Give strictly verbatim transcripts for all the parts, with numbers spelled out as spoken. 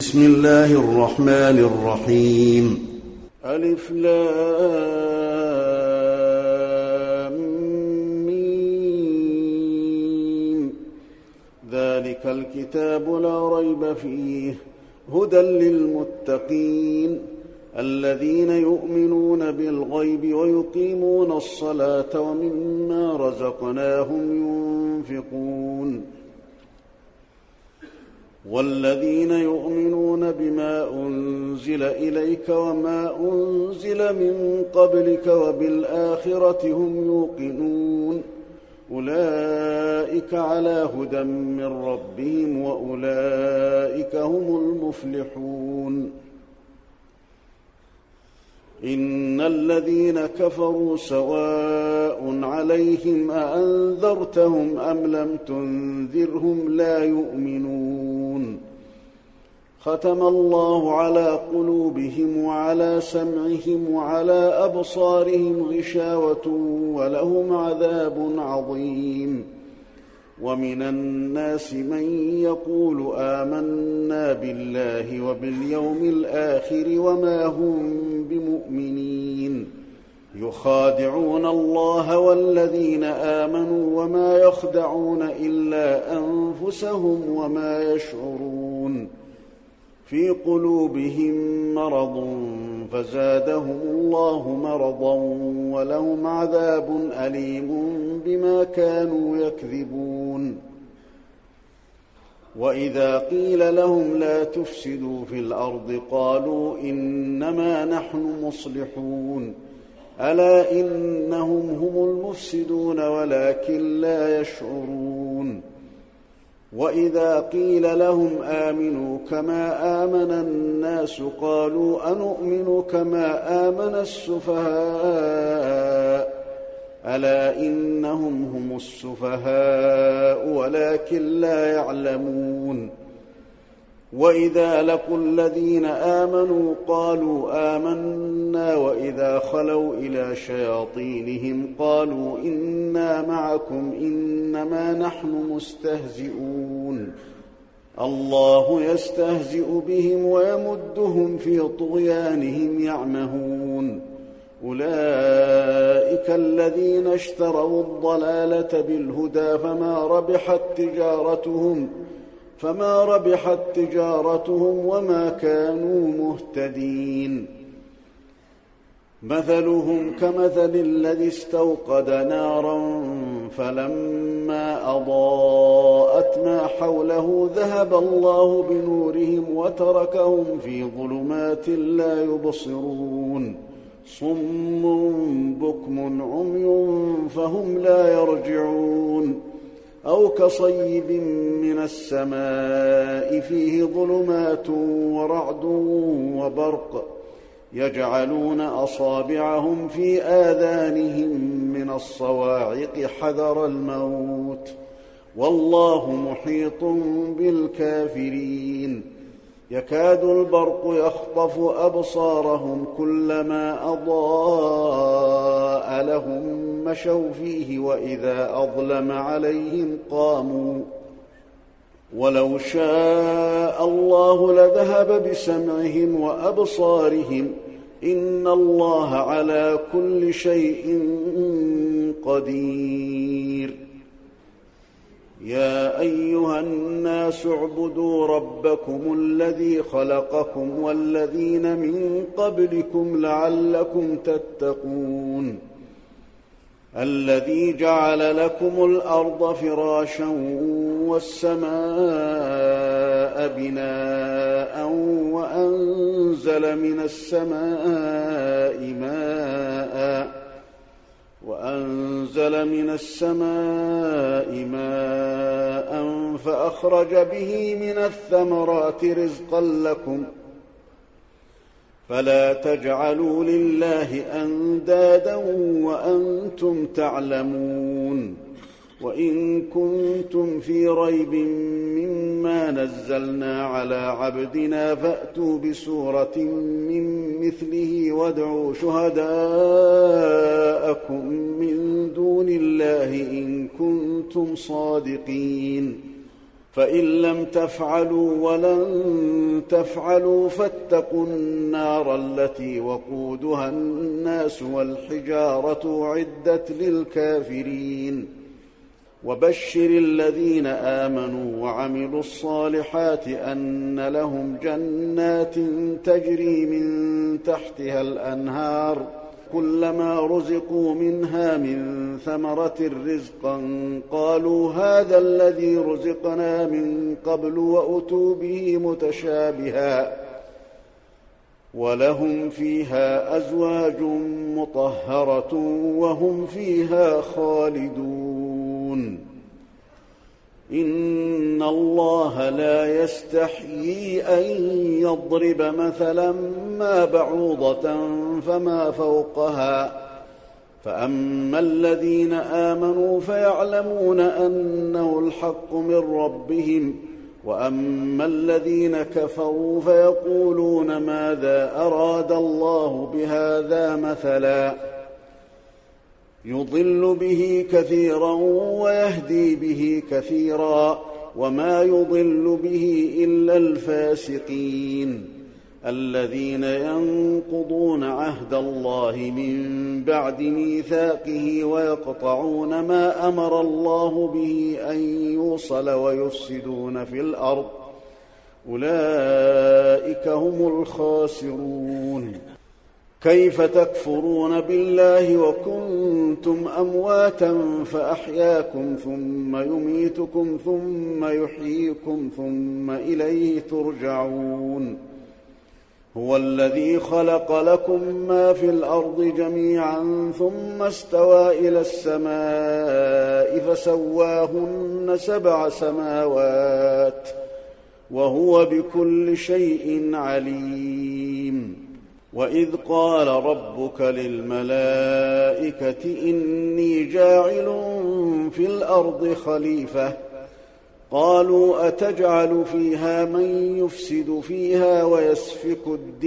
بسم الله الرحمن الرحيم. ألف لام ميم. ذلك الكتاب لا ريب فيه هدى للمتقين الذين يؤمنون بالغيب ويقيمون الصلاة ومما رزقناهم ينفقون والذين يؤمنون بما أنزل إليك وما أنزل من قبلك وبالآخرة هم يوقنون أولئك على هدى من ربهم وأولئك هم المفلحون. إن الذين كفروا سواء عليهم أأنذرتهم أم لم تنذرهم لا يؤمنون ختم الله على قلوبهم وعلى سمعهم وعلى أبصارهم غشاوة ولهم عذاب عظيم. ومن الناس من يقول آمنا بالله وباليوم الآخر وما هم بمؤمنين يخادعون الله والذين آمنوا وما يخدعون إلا أنفسهم وما يشعرون في قلوبهم مرض فزادهم الله مرضا ولهم عذاب أليم بما كانوا يكذبون. وإذا قيل لهم لا تفسدوا في الأرض قالوا إنما نحن مصلحون ألا إنهم هم المفسدون ولكن لا يشعرون. وإذا قيل لهم آمنوا كما آمن الناس قالوا أنؤمن كما آمن السفهاء ألا إنهم هم السفهاء ولكن لا يعلمون. وإذا لقوا الذين آمنوا قالوا آمنا وإذا خلوا إلى شياطينهم قالوا إنا معكم إنما نحن مستهزئون الله يستهزئ بهم ويمدهم في طغيانهم يعمهون. أولئك الذين اشتروا الضلالة بالهدى فما ربحت تجارتهم فما ربحت تجارتهم وما كانوا مهتدين. مثلهم كمثل الذي استوقد نارا فلما أضاءت ما حوله ذهب الله بنورهم وتركهم في ظلمات لا يبصرون صم بكم عمي فهم لا يرجعون. أو كصيب من السماء فيه ظلمات ورعد وبرق يجعلون أصابعهم في آذانهم من الصواعق حذر الموت والله محيط بالكافرين. يكاد البرق يخطف أبصارهم كلما أضاء لهم مشوا فيه وإذا أظلم عليهم قاموا ولو شاء الله لذهب بسمعهم وأبصارهم إن الله على كل شيء قدير. يا أيها الناس اعبدوا ربكم الذي خلقكم والذين من قبلكم لعلكم تتقون الذي جعل لكم الأرض فراشا والسماء بناء وأنزل من السماء ماء وأنزل من السماء ماء فأخرج به من الثمرات رزقا لكم فلا تجعلوا لله أندادا وأنتم تعلمون. وإن كنتم في ريب مما نزلنا على عبدنا فأتوا بسورة من مثله وادعوا شهداءكم من دون الله إن كنتم صادقين فإن لم تفعلوا ولن تفعلوا فاتقوا النار التي وقودها الناس والحجارة أعدت للكافرين وبشر الذين آمنوا وعملوا الصالحات أن لهم جنات تجري من تحتها الأنهار كلما رزقوا منها من ثمرة رزقا قالوا هذا الذي رزقنا من قبل وأتوا به متشابها ولهم فيها أزواج مطهرة وهم فيها خالدون إن الله لا يستحيي أن يضرب مثلا ما بعوضة فما فوقها فأما الذين آمنوا فيعلمون أنه الحق من ربهم وأما الذين كفروا فيقولون ماذا أراد الله بهذا مثلا يضل به كثيرا ويهدي به كثيرا وما يضل به إلا الفاسقين الذين ينقضون عهد الله من بعد ميثاقه ويقطعون ما أمر الله به أن يوصل ويفسدون في الأرض أولئك هم الخاسرون كيف تكفرون بالله وكنتم أمواتا فأحياكم ثم يميتكم ثم يحييكم ثم إليه ترجعون هو الذي خلق لكم ما في الأرض جميعا ثم استوى إلى السماء فسواهن سبع سماوات وهو بكل شيء عليم وإذ قال ربك للملائكة إني جاعل في الأرض خليفة قالوا أتجعل فيها من يفسد فيها ويسفك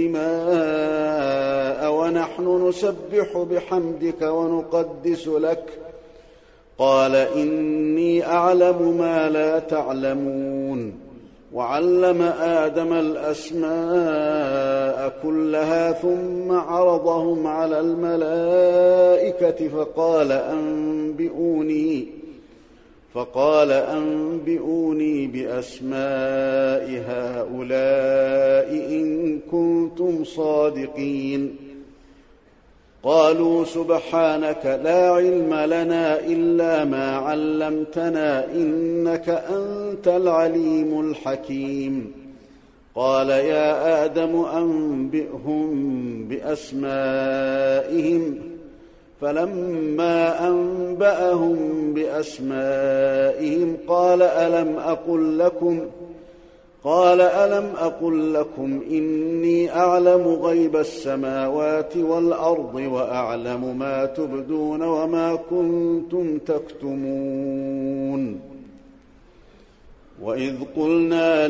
الدماء ونحن نسبح بحمدك ونقدس لك قال إني أعلم ما لا تعلمون وعلم آدم الأسماء كلها ثم عرضهم على الملائكة فقال أنبئوني فقال أنبئوني بأسماء هؤلاء إن كنتم صادقين قالوا سبحانك لا علم لنا إلا ما علمتنا إنك أنت العليم الحكيم قال يا آدم أنبئهم بأسمائهم فلما أنبأهم بأسمائهم قال ألم أقل لكم قال ألم أقل لكم إني أعلم غيب السماوات والأرض وأعلم ما تبدون وما كنتم تكتمون وإذ قلنا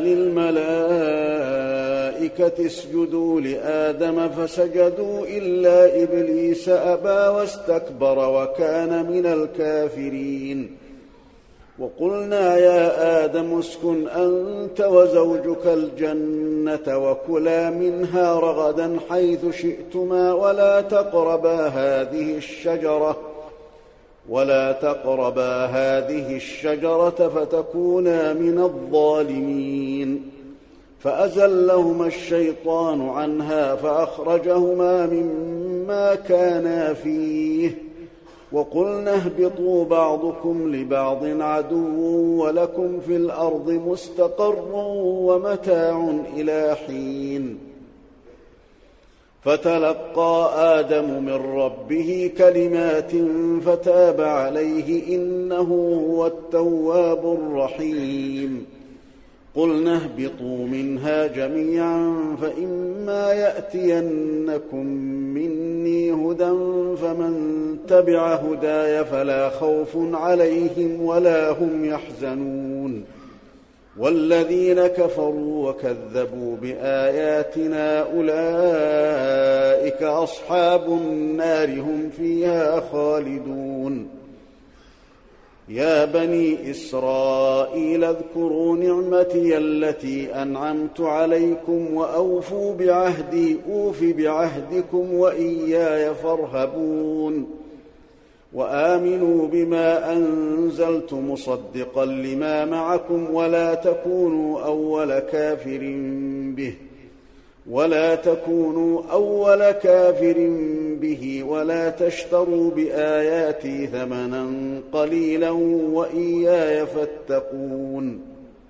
للملائكة اسجدوا لآدم فسجدوا إلا إبليس أبى واستكبر وكان من الكافرين وقلنا يا آدم اسكن أنت وزوجك الجنة وكلا منها رغدا حيث شئتما ولا تقربا هذه الشجرة ولا تقربا هذه الشجرة فتكونا من الظالمين فأزلهما الشيطان عنها فأخرجهما مما كانا فيه وقلنا اهبطوا بعضكم لبعض عدو ولكم في الأرض مستقر ومتاع إلى حين فتلقى آدم من ربه كلمات فتاب عليه إنه هو التواب الرحيم قلنا اهبطوا منها جميعا فإما يأتينكم مني هدى فمن تبع هداي فلا خوف عليهم ولا هم يحزنون والذين كفروا وكذبوا بآياتنا أولئك أصحاب النار هم فيها خالدون يا بني إسرائيل اذكروا نعمتي التي أنعمت عليكم وأوفوا بعهدي أوف بعهدكم وإياي فارهبون وآمنوا بما أنزلت مصدقا لما معكم ولا تكونوا أول كافر به ولا تكونوا أول كافر به ولا تشتروا بآياتي ثمنا قليلا وإياي فاتقون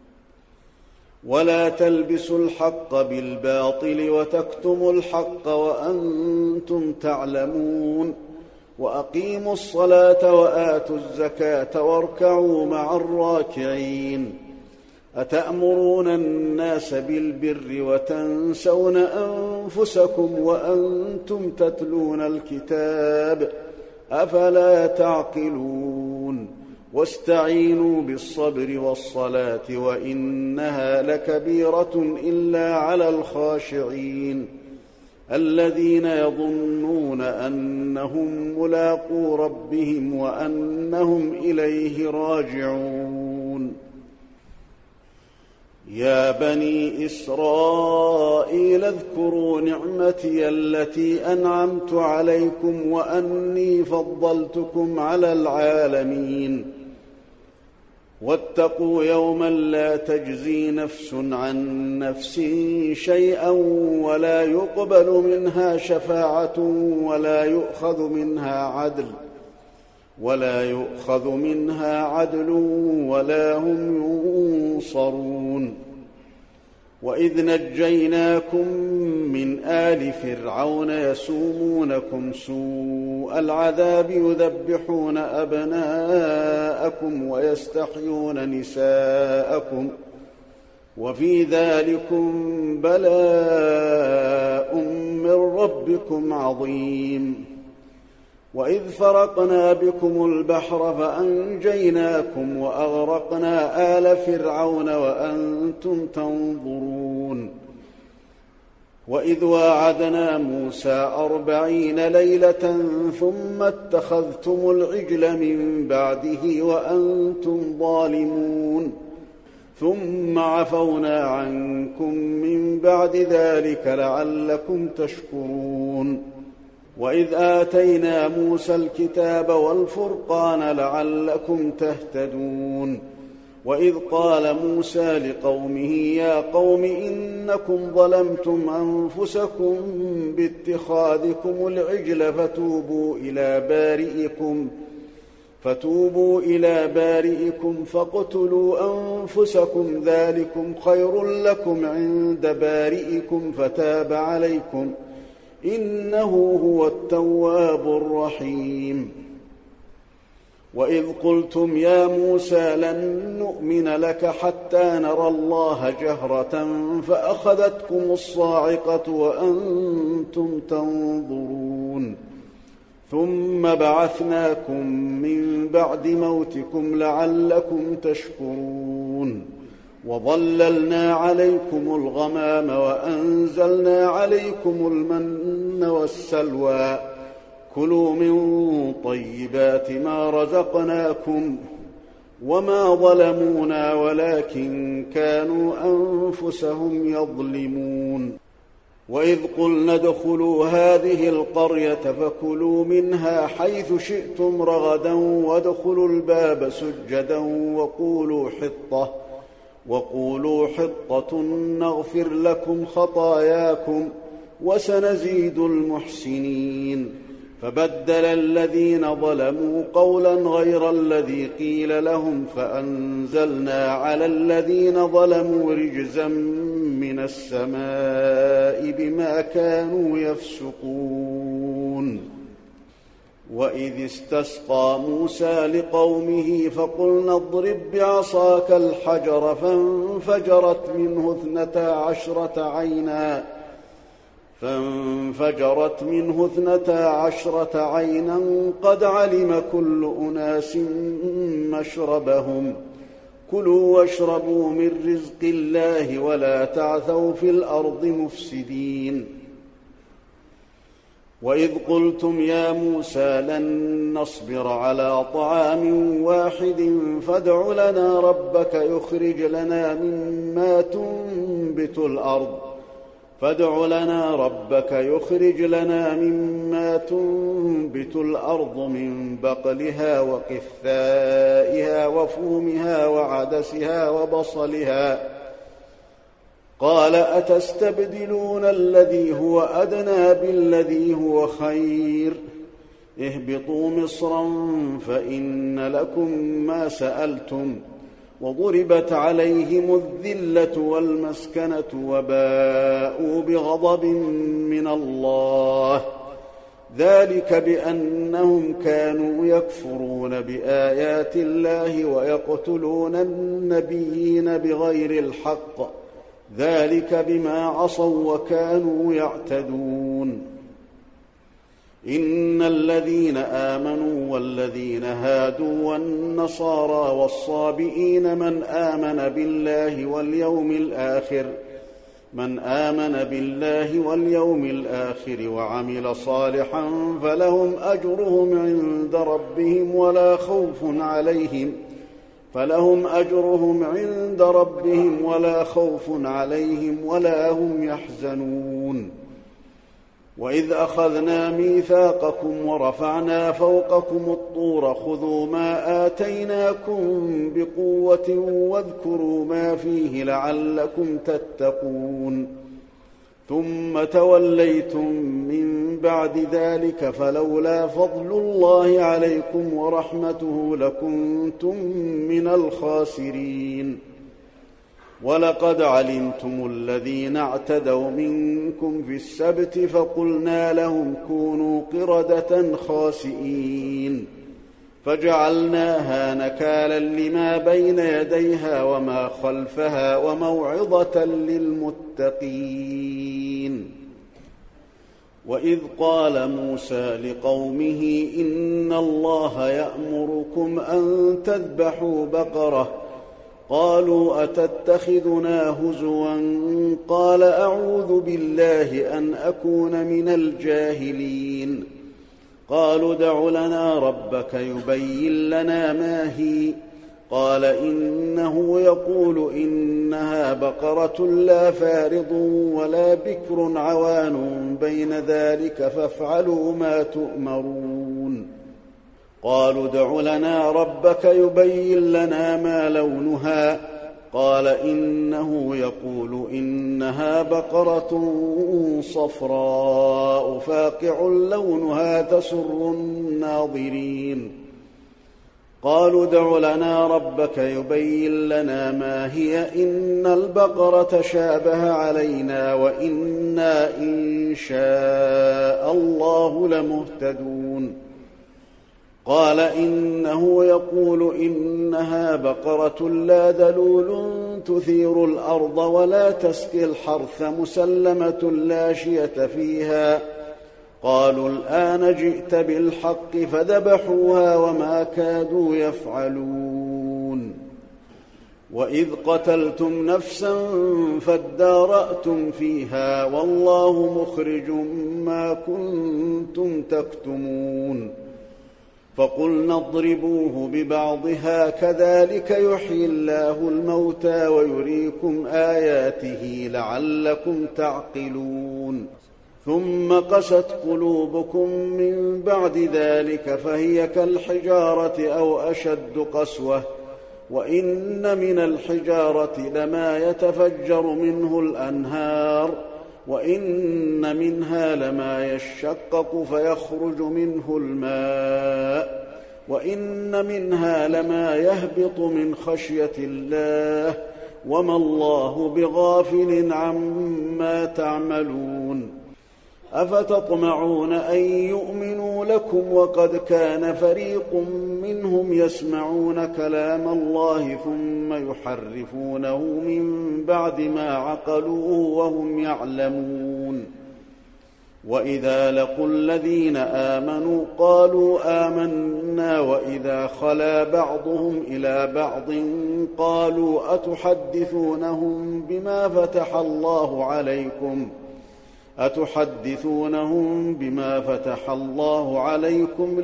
ولا تلبسوا الحق بالباطل وتكتموا الحق وأنتم تعلمون وأقيموا الصلاة وآتوا الزكاة واركعوا مع الراكعين أتأمرون الناس بالبر وتنسون أنفسكم وأنتم تتلون الكتاب أفلا تعقلون واستعينوا بالصبر والصلاة وإنها لكبيرة إلا على الخاشعين الذين يظنون أنهم ملاقو ربهم وأنهم إليه راجعون يا بني إسرائيل اذكروا نعمتي التي أنعمت عليكم وأني فضلتكم على العالمين واتقوا يوما لا تجزي نفس عن نفس شيئا ولا يقبل منها شفاعة ولا يؤخذ منها عدل ولا يؤخذ منها عدل ولا هم ينصرون وإذ نجيناكم من آل فرعون يسومونكم سوء العذاب يذبحون أبناءكم ويستحيون نساءكم وفي ذلكم بلاء من ربكم عظيم وإذ فرقنا بكم البحر فأنجيناكم وأغرقنا آل فرعون وأنتم تنظرون وإذ واعدنا موسى أربعين ليلة ثم اتخذتم العجل من بعده وأنتم ظالمون ثم عفونا عنكم من بعد ذلك لعلكم تشكرون وإذ آتينا موسى الكتاب والفرقان لعلكم تهتدون وإذ قال موسى لقومه يا قوم إنكم ظلمتم أنفسكم باتخاذكم العجل فتوبوا إلى بارئكم فتوبوا إلى بارئكم فاقتلوا أنفسكم ذلكم خير لكم عند بارئكم فتاب عليكم إنه هو التواب الرحيم وإذ قلتم يا موسى لن نؤمن لك حتى نرى الله جهرة فأخذتكم الصاعقة وأنتم تنظرون ثم بعثناكم من بعد موتكم لعلكم تشكرون وظللنا عليكم الغمام وأنزلنا عليكم المن والسلوى كلوا من طيبات ما رزقناكم وما ظلمونا ولكن كانوا أنفسهم يظلمون وإذ قلنا ادخلوا هذه القرية فكلوا منها حيث شئتم رغدا وادخلوا الباب سجدا وقولوا حطة وقولوا حطة نغفر لكم خطاياكم وسنزيد المحسنين فبدل الذين ظلموا قولا غير الذي قيل لهم فأنزلنا على الذين ظلموا رجزا من السماء بما كانوا يفسقون وإذ استسقى موسى لقومه فقلنا اضرب بعصاك الحجر فانفجرت منه اثنتا عشرة عينا فانفجرت منه اثنتا عشرة عينا قد علم كل أناس مشربهم كلوا واشربوا من رزق الله ولا تعثوا في الأرض مفسدين وإذ قلتم يا موسى لن نصبر على طعام واحد فادع لنا ربك يخرج لنا مما تنبت الأرض فادع لنا ربك يخرج لنا مما تنبت الأرض من بقلها وقثائها وفومها وعدسها وبصلها قال أتستبدلون الذي هو أدنى بالذي هو خير اهبطوا مصرا فإن لكم ما سألتم وضربت عليهم الذلة والمسكنة وباءوا بغضب من الله ذلك بأنهم كانوا يكفرون بآيات الله ويقتلون النبيين بغير الحق ذلك بما عصوا وكانوا يعتدون إن الذين آمنوا والذين هادوا والنصارى والصابئين من آمن بالله واليوم الآخر من آمن بالله واليوم الآخر وعمل صالحا فلهم أجرهم عند ربهم ولا خوف عليهم فلهم أجرهم عند ربهم ولا خوف عليهم ولا هم يحزنون وإذ أخذنا ميثاقكم ورفعنا فوقكم الطور خذوا ما آتيناكم بقوة واذكروا ما فيه لعلكم تتقون ثم توليتم من بعد ذلك فلولا فضل الله عليكم ورحمته لكنتم من الخاسرين ولقد علمتم الذين اعتدوا منكم في السبت فقلنا لهم كونوا قردة خاسئين فجعلناها نكالا لما بين يديها وما خلفها وموعظة للمتقين وإذ قال موسى لقومه إن الله يأمركم أن تذبحوا بقرة قالوا أتتخذنا هزوا قال أعوذ بالله أن أكون من الجاهلين قالوا ادع لنا ربك يبين لنا ما هي قال إنه يقول إنها بقرة لا فارض ولا بكر عوان بين ذلك فافعلوا ما تؤمرون قالوا ادع لنا ربك يبين لنا ما لونها قال إنه يقول إنها بقرة صفراء فاقع لونها تسر الناظرين قالوا ادع لنا ربك يبين لنا ما هي إن البقرة شابه علينا وإنا إن شاء الله لمهتدون قال إنه يقول إنها بقرة لا ذلول تثير الأرض ولا تسقي الحرث مسلمة لا شية فيها قالوا الآن جئت بالحق فذبحوها وما كادوا يفعلون وإذ قتلتم نفسا فادارأتم فيها والله مخرج ما كنتم تكتمون فقلنا اضربوه ببعضها كذلك يحيي الله الموتى ويريكم آياته لعلكم تعقلون ثم قست قلوبكم من بعد ذلك فهي كالحجارة أو أشد قسوة وإن من الحجارة لما يتفجر منه الأنهار وإن منها لما يشقق فيخرج منه الماء وإن منها لما يهبط من خشية الله وما الله بغافل عما تعملون أفتطمعون أن يؤمنوا لكم وقد كان فريق منهم يسمعون كلام الله ثم يحرفونه من بعد ما عقلوه وهم يعلمون وإذا لقوا الذين آمنوا قالوا آمنا وإذا خلا بعضهم إلى بعض قالوا أتحدثونهم بما فتح الله عليكم أتحدثونهم بما فتح الله عليكم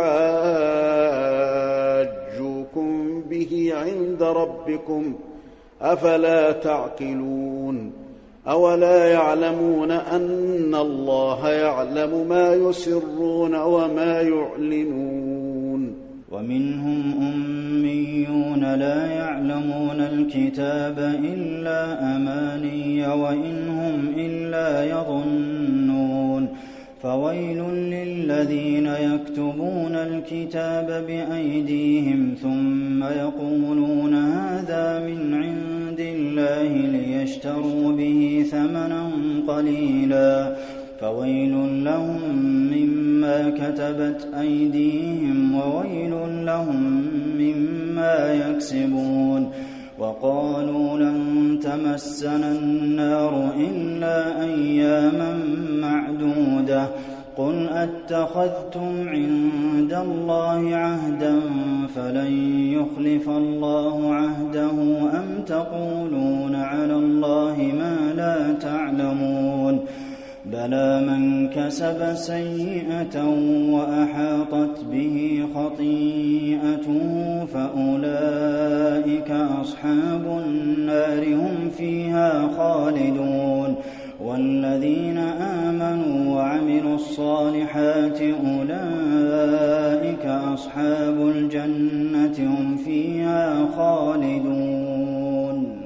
ليحاجوكم به عند ربكم أفلا تعقلون أولا يعلمون أن الله يعلم ما يسرون وما يعلنون ومنهم أميون لا يعلمون الكتاب إلا أماني وإن هم إلا يظنون فويل للذين يكتبون الكتاب بأيديهم ثم يقولون هذا من عند الله ليشتروا به ثمنا قليلا فويل لهم مما كتبت أيديهم وويل لهم مما يكسبون وقالوا لن تمسنا النار إلا أياما معدودة قل أتخذتم عند الله عهدا فلن يخلف الله عهده أم تقولون على الله ما لا تعلمون بلى من كسب سيئة وأحاطت به خطيئته فأولئك أصحاب النار هم فيها خالدون والذين آمنوا وعملوا الصالحات أولئك أصحاب الجنة هم فيها خالدون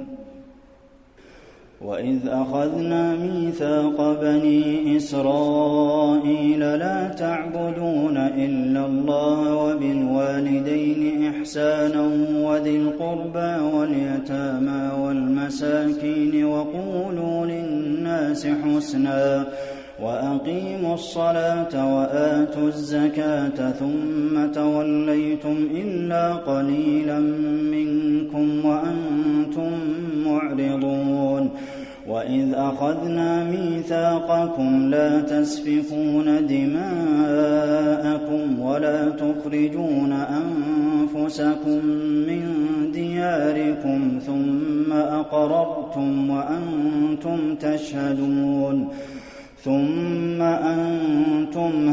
وإذ أخذنا ميثاق بني إسرائيل لا تعبدون إلا الله وبالوالدين إحسانا وذي القربى واليتامى والمساكين وقولوا للناس حسنا وأقيموا الصلاة وآتوا الزكاة ثم توليتم إلا قليلا منكم وأنتم معرضون وإذ أخذنا ميثاقكم لا تسفكون دماءكم ولا تخرجون أنفسكم من دياركم ثم أقررتم وأنتم تشهدون ثم أنتم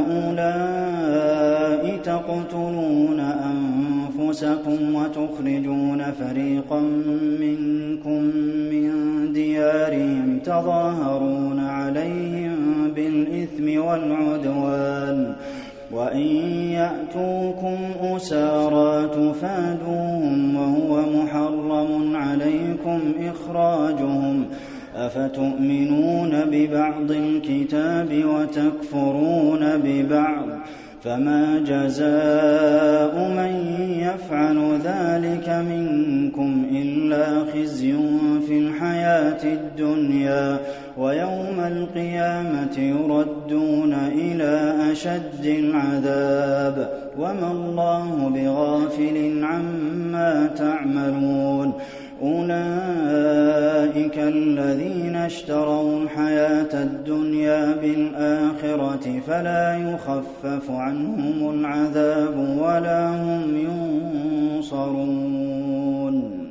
هؤلاء تقتلون أنفسكم وتخرجون فريقا منكم من ديارهم تظاهرون عليهم بالإثم والعدوان وإن يأتوكم أسارى تفادوهم وهو محرم عليكم إخراجهم أفتؤمنون ببعض الكتاب وتكفرون ببعض فما جزاء من يفعل ذلك منكم إلا خزي في الحياة الدنيا ويوم القيامة يردون إلى أشد العذاب وما الله بغافل عما تعملون أولئك الذين اشتروا الحياة الدنيا بالآخرة فلا يخفف عنهم العذاب ولا هم ينصرون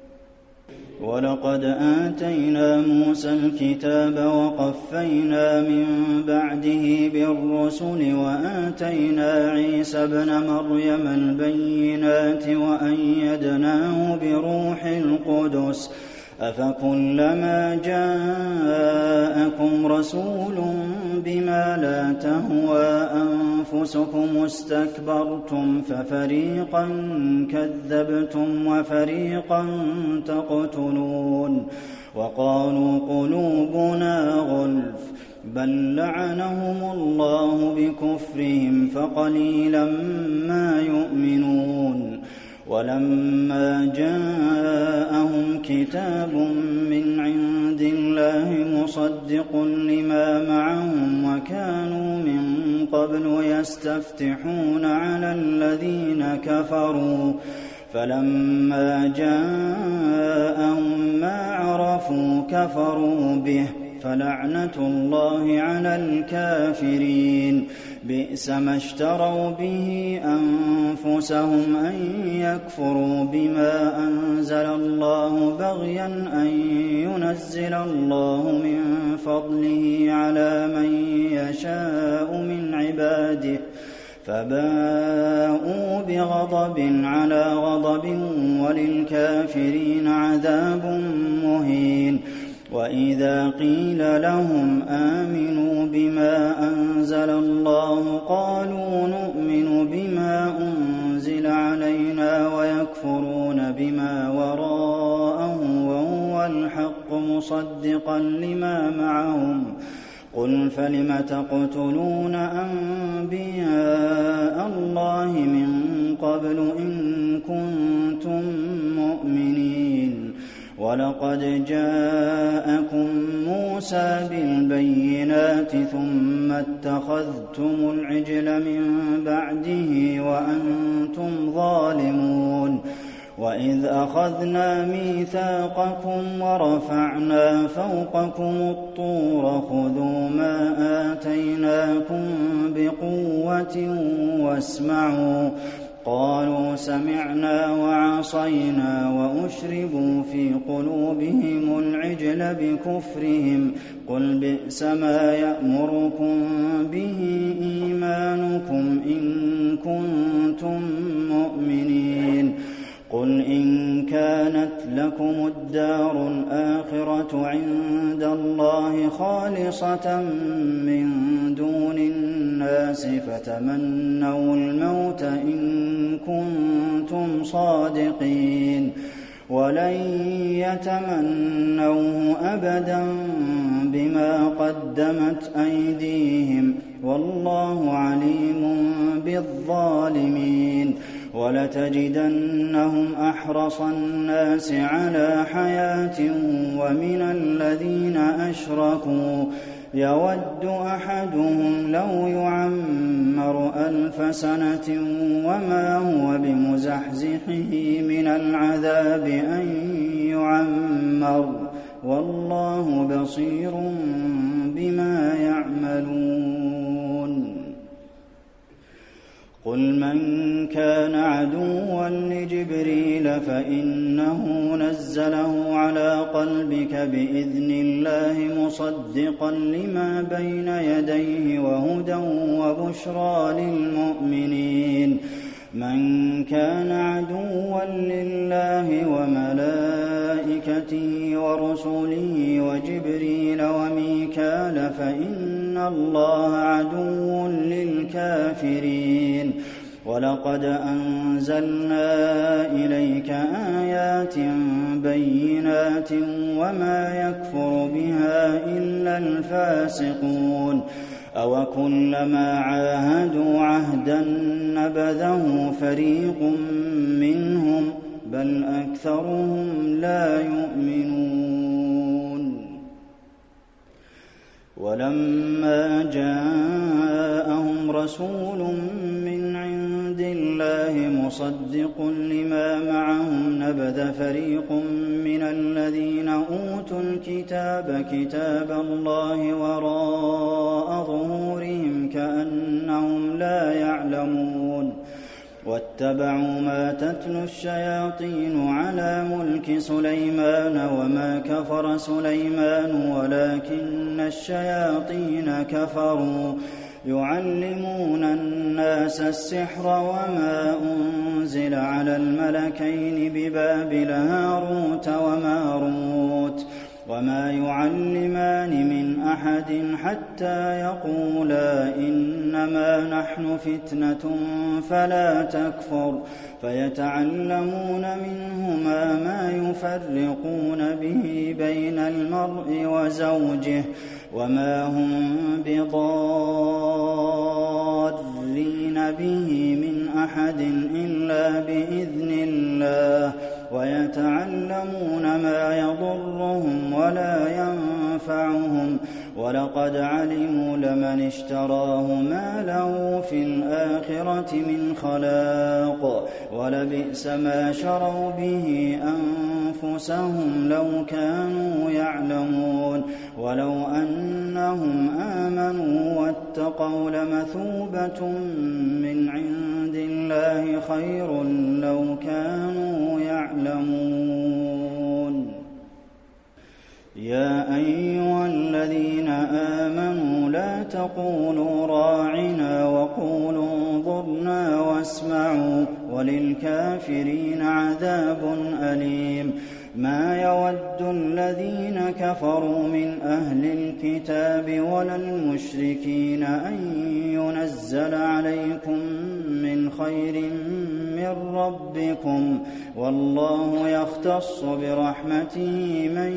ولقد آتينا موسى الكتاب وقفينا من بعده بالرسل وآتينا عيسى ابن مريم البينات وأيدناه بروح القدس أفكلما جاءكم رسول بما لا تهوى أنفسكم استكبرتم ففريقا كذبتم وفريقا تقتلون وقالوا قلوبنا غلف بل لعنهم الله بكفرهم فقليلا ما يؤمنون ولما جاءهم كتاب من عند الله مصدق لما معهم وكانوا من قبل يستفتحون على الذين كفروا فلما جاءهم ما عرفوا كفروا به فلعنة الله على الكافرين بئس ما اشتروا به أنفسهم أن يكفروا بما أنزل الله بغيا أن ينزل الله من فضله على من يشاء من عباده فباءوا بغضب على غضب وللكافرين عذاب مهين وإذا قيل لهم آمنوا بما أنزل الله قالوا نؤمن بما أنزل علينا ويكفرون بما وراءه وهو الحق مصدقا لما معهم قل فلم تقتلون أنبياء الله من قبل إن كنتم مؤمنين ولقد جاءكم موسى بالبينات ثم اتخذتم العجل من بعده وأنتم ظالمون وإذ أخذنا ميثاقكم ورفعنا فوقكم الطور خذوا ما آتيناكم بقوة واسمعوا قالوا سمعنا وعصينا وأشربوا في قلوبهم العجل بكفرهم قل بئس ما يأمركم به إيمانكم إن كنتم مؤمنين قل إن كانت لكم الدار الآخرة عند الله خالصة من دون الناس فتمنوا الموت إن كنتم صادقين ولن يتمنوه أبدا بما قدمت أيديهم والله عليم بالظالمين ولتجدنهم أحرص الناس على حياة ومن الذين أشركوا يود أحدهم لو يعمر ألف سنة وما هو بمزحزحه من العذاب أن يعمر والله بصير بما يعملون قل من كان عدوا لجبريل فإنه نزله على قلبك بإذن الله مصدقا لما بين يديه وهدى وبشرى للمؤمنين من كان عدوا لله وملائكته ورسله وجبريل وميكال فإن الله عدو للكافرين ولقد أنزلنا إليك آيات بينات وما يكفر بها إلا الفاسقون أوكلما عاهدوا عهدا نبذه فريق منهم بل أكثرهم لا يؤمنون ولما جاءهم رسول من عند الله مصدق لما معهم نبذ فريق من الذين أوتوا الكتاب كتاب الله وراء ظهورهم كأنهم لا يعلمون واتبعوا ما تتلو الشياطين على ملك سليمان وما كفر سليمان ولكن الشياطين كفروا يعلمون الناس السحر وما أنزل على الملكين ببابل هاروت وماروت وما يعلمان من أحد حتى يقولا إنما نحن فتنة فلا تكفر فيتعلمون منهما ما يفرقون به بين المرء وزوجه وما هم بضارين به من أحد إلا بإذن الله ويتعلمون ما يضرهم ولا ينفعهم ولقد علموا لمن اشتراه ما له في الآخرة من خلاق ولبئس ما شروا به أنفسهم لو كانوا يعلمون وَلَوْ أَنَّهُمْ آمَنُوا وَاتَّقَوْا لَمَثُوبَةٌ مِّنْ عِندِ اللَّهِ خَيْرٌ لَّوْ كَانُوا يَعْلَمُونَ يَا أَيُّهَا الَّذِينَ آمَنُوا لَا تَقُولُوا رَاعِنَا وَقُولُوا انظُرْنَا وَاسْمَعُوا وَلِلْكَافِرِينَ عَذَابٌ أَلِيمٌ مَا يَوَدُّ الَّذِينَ كَفَرُوا مِنْ أَهْلِ الْكِتَابِ وَلَا الْمُشْرِكِينَ أَن يُنَزَّلَ عَلَيْكُم مِّنْ خَيْرٍ مِّن رَّبِّكُمْ ۗ وَاللَّهُ يَخْتَصُّ بِرَحْمَتِهِ مَن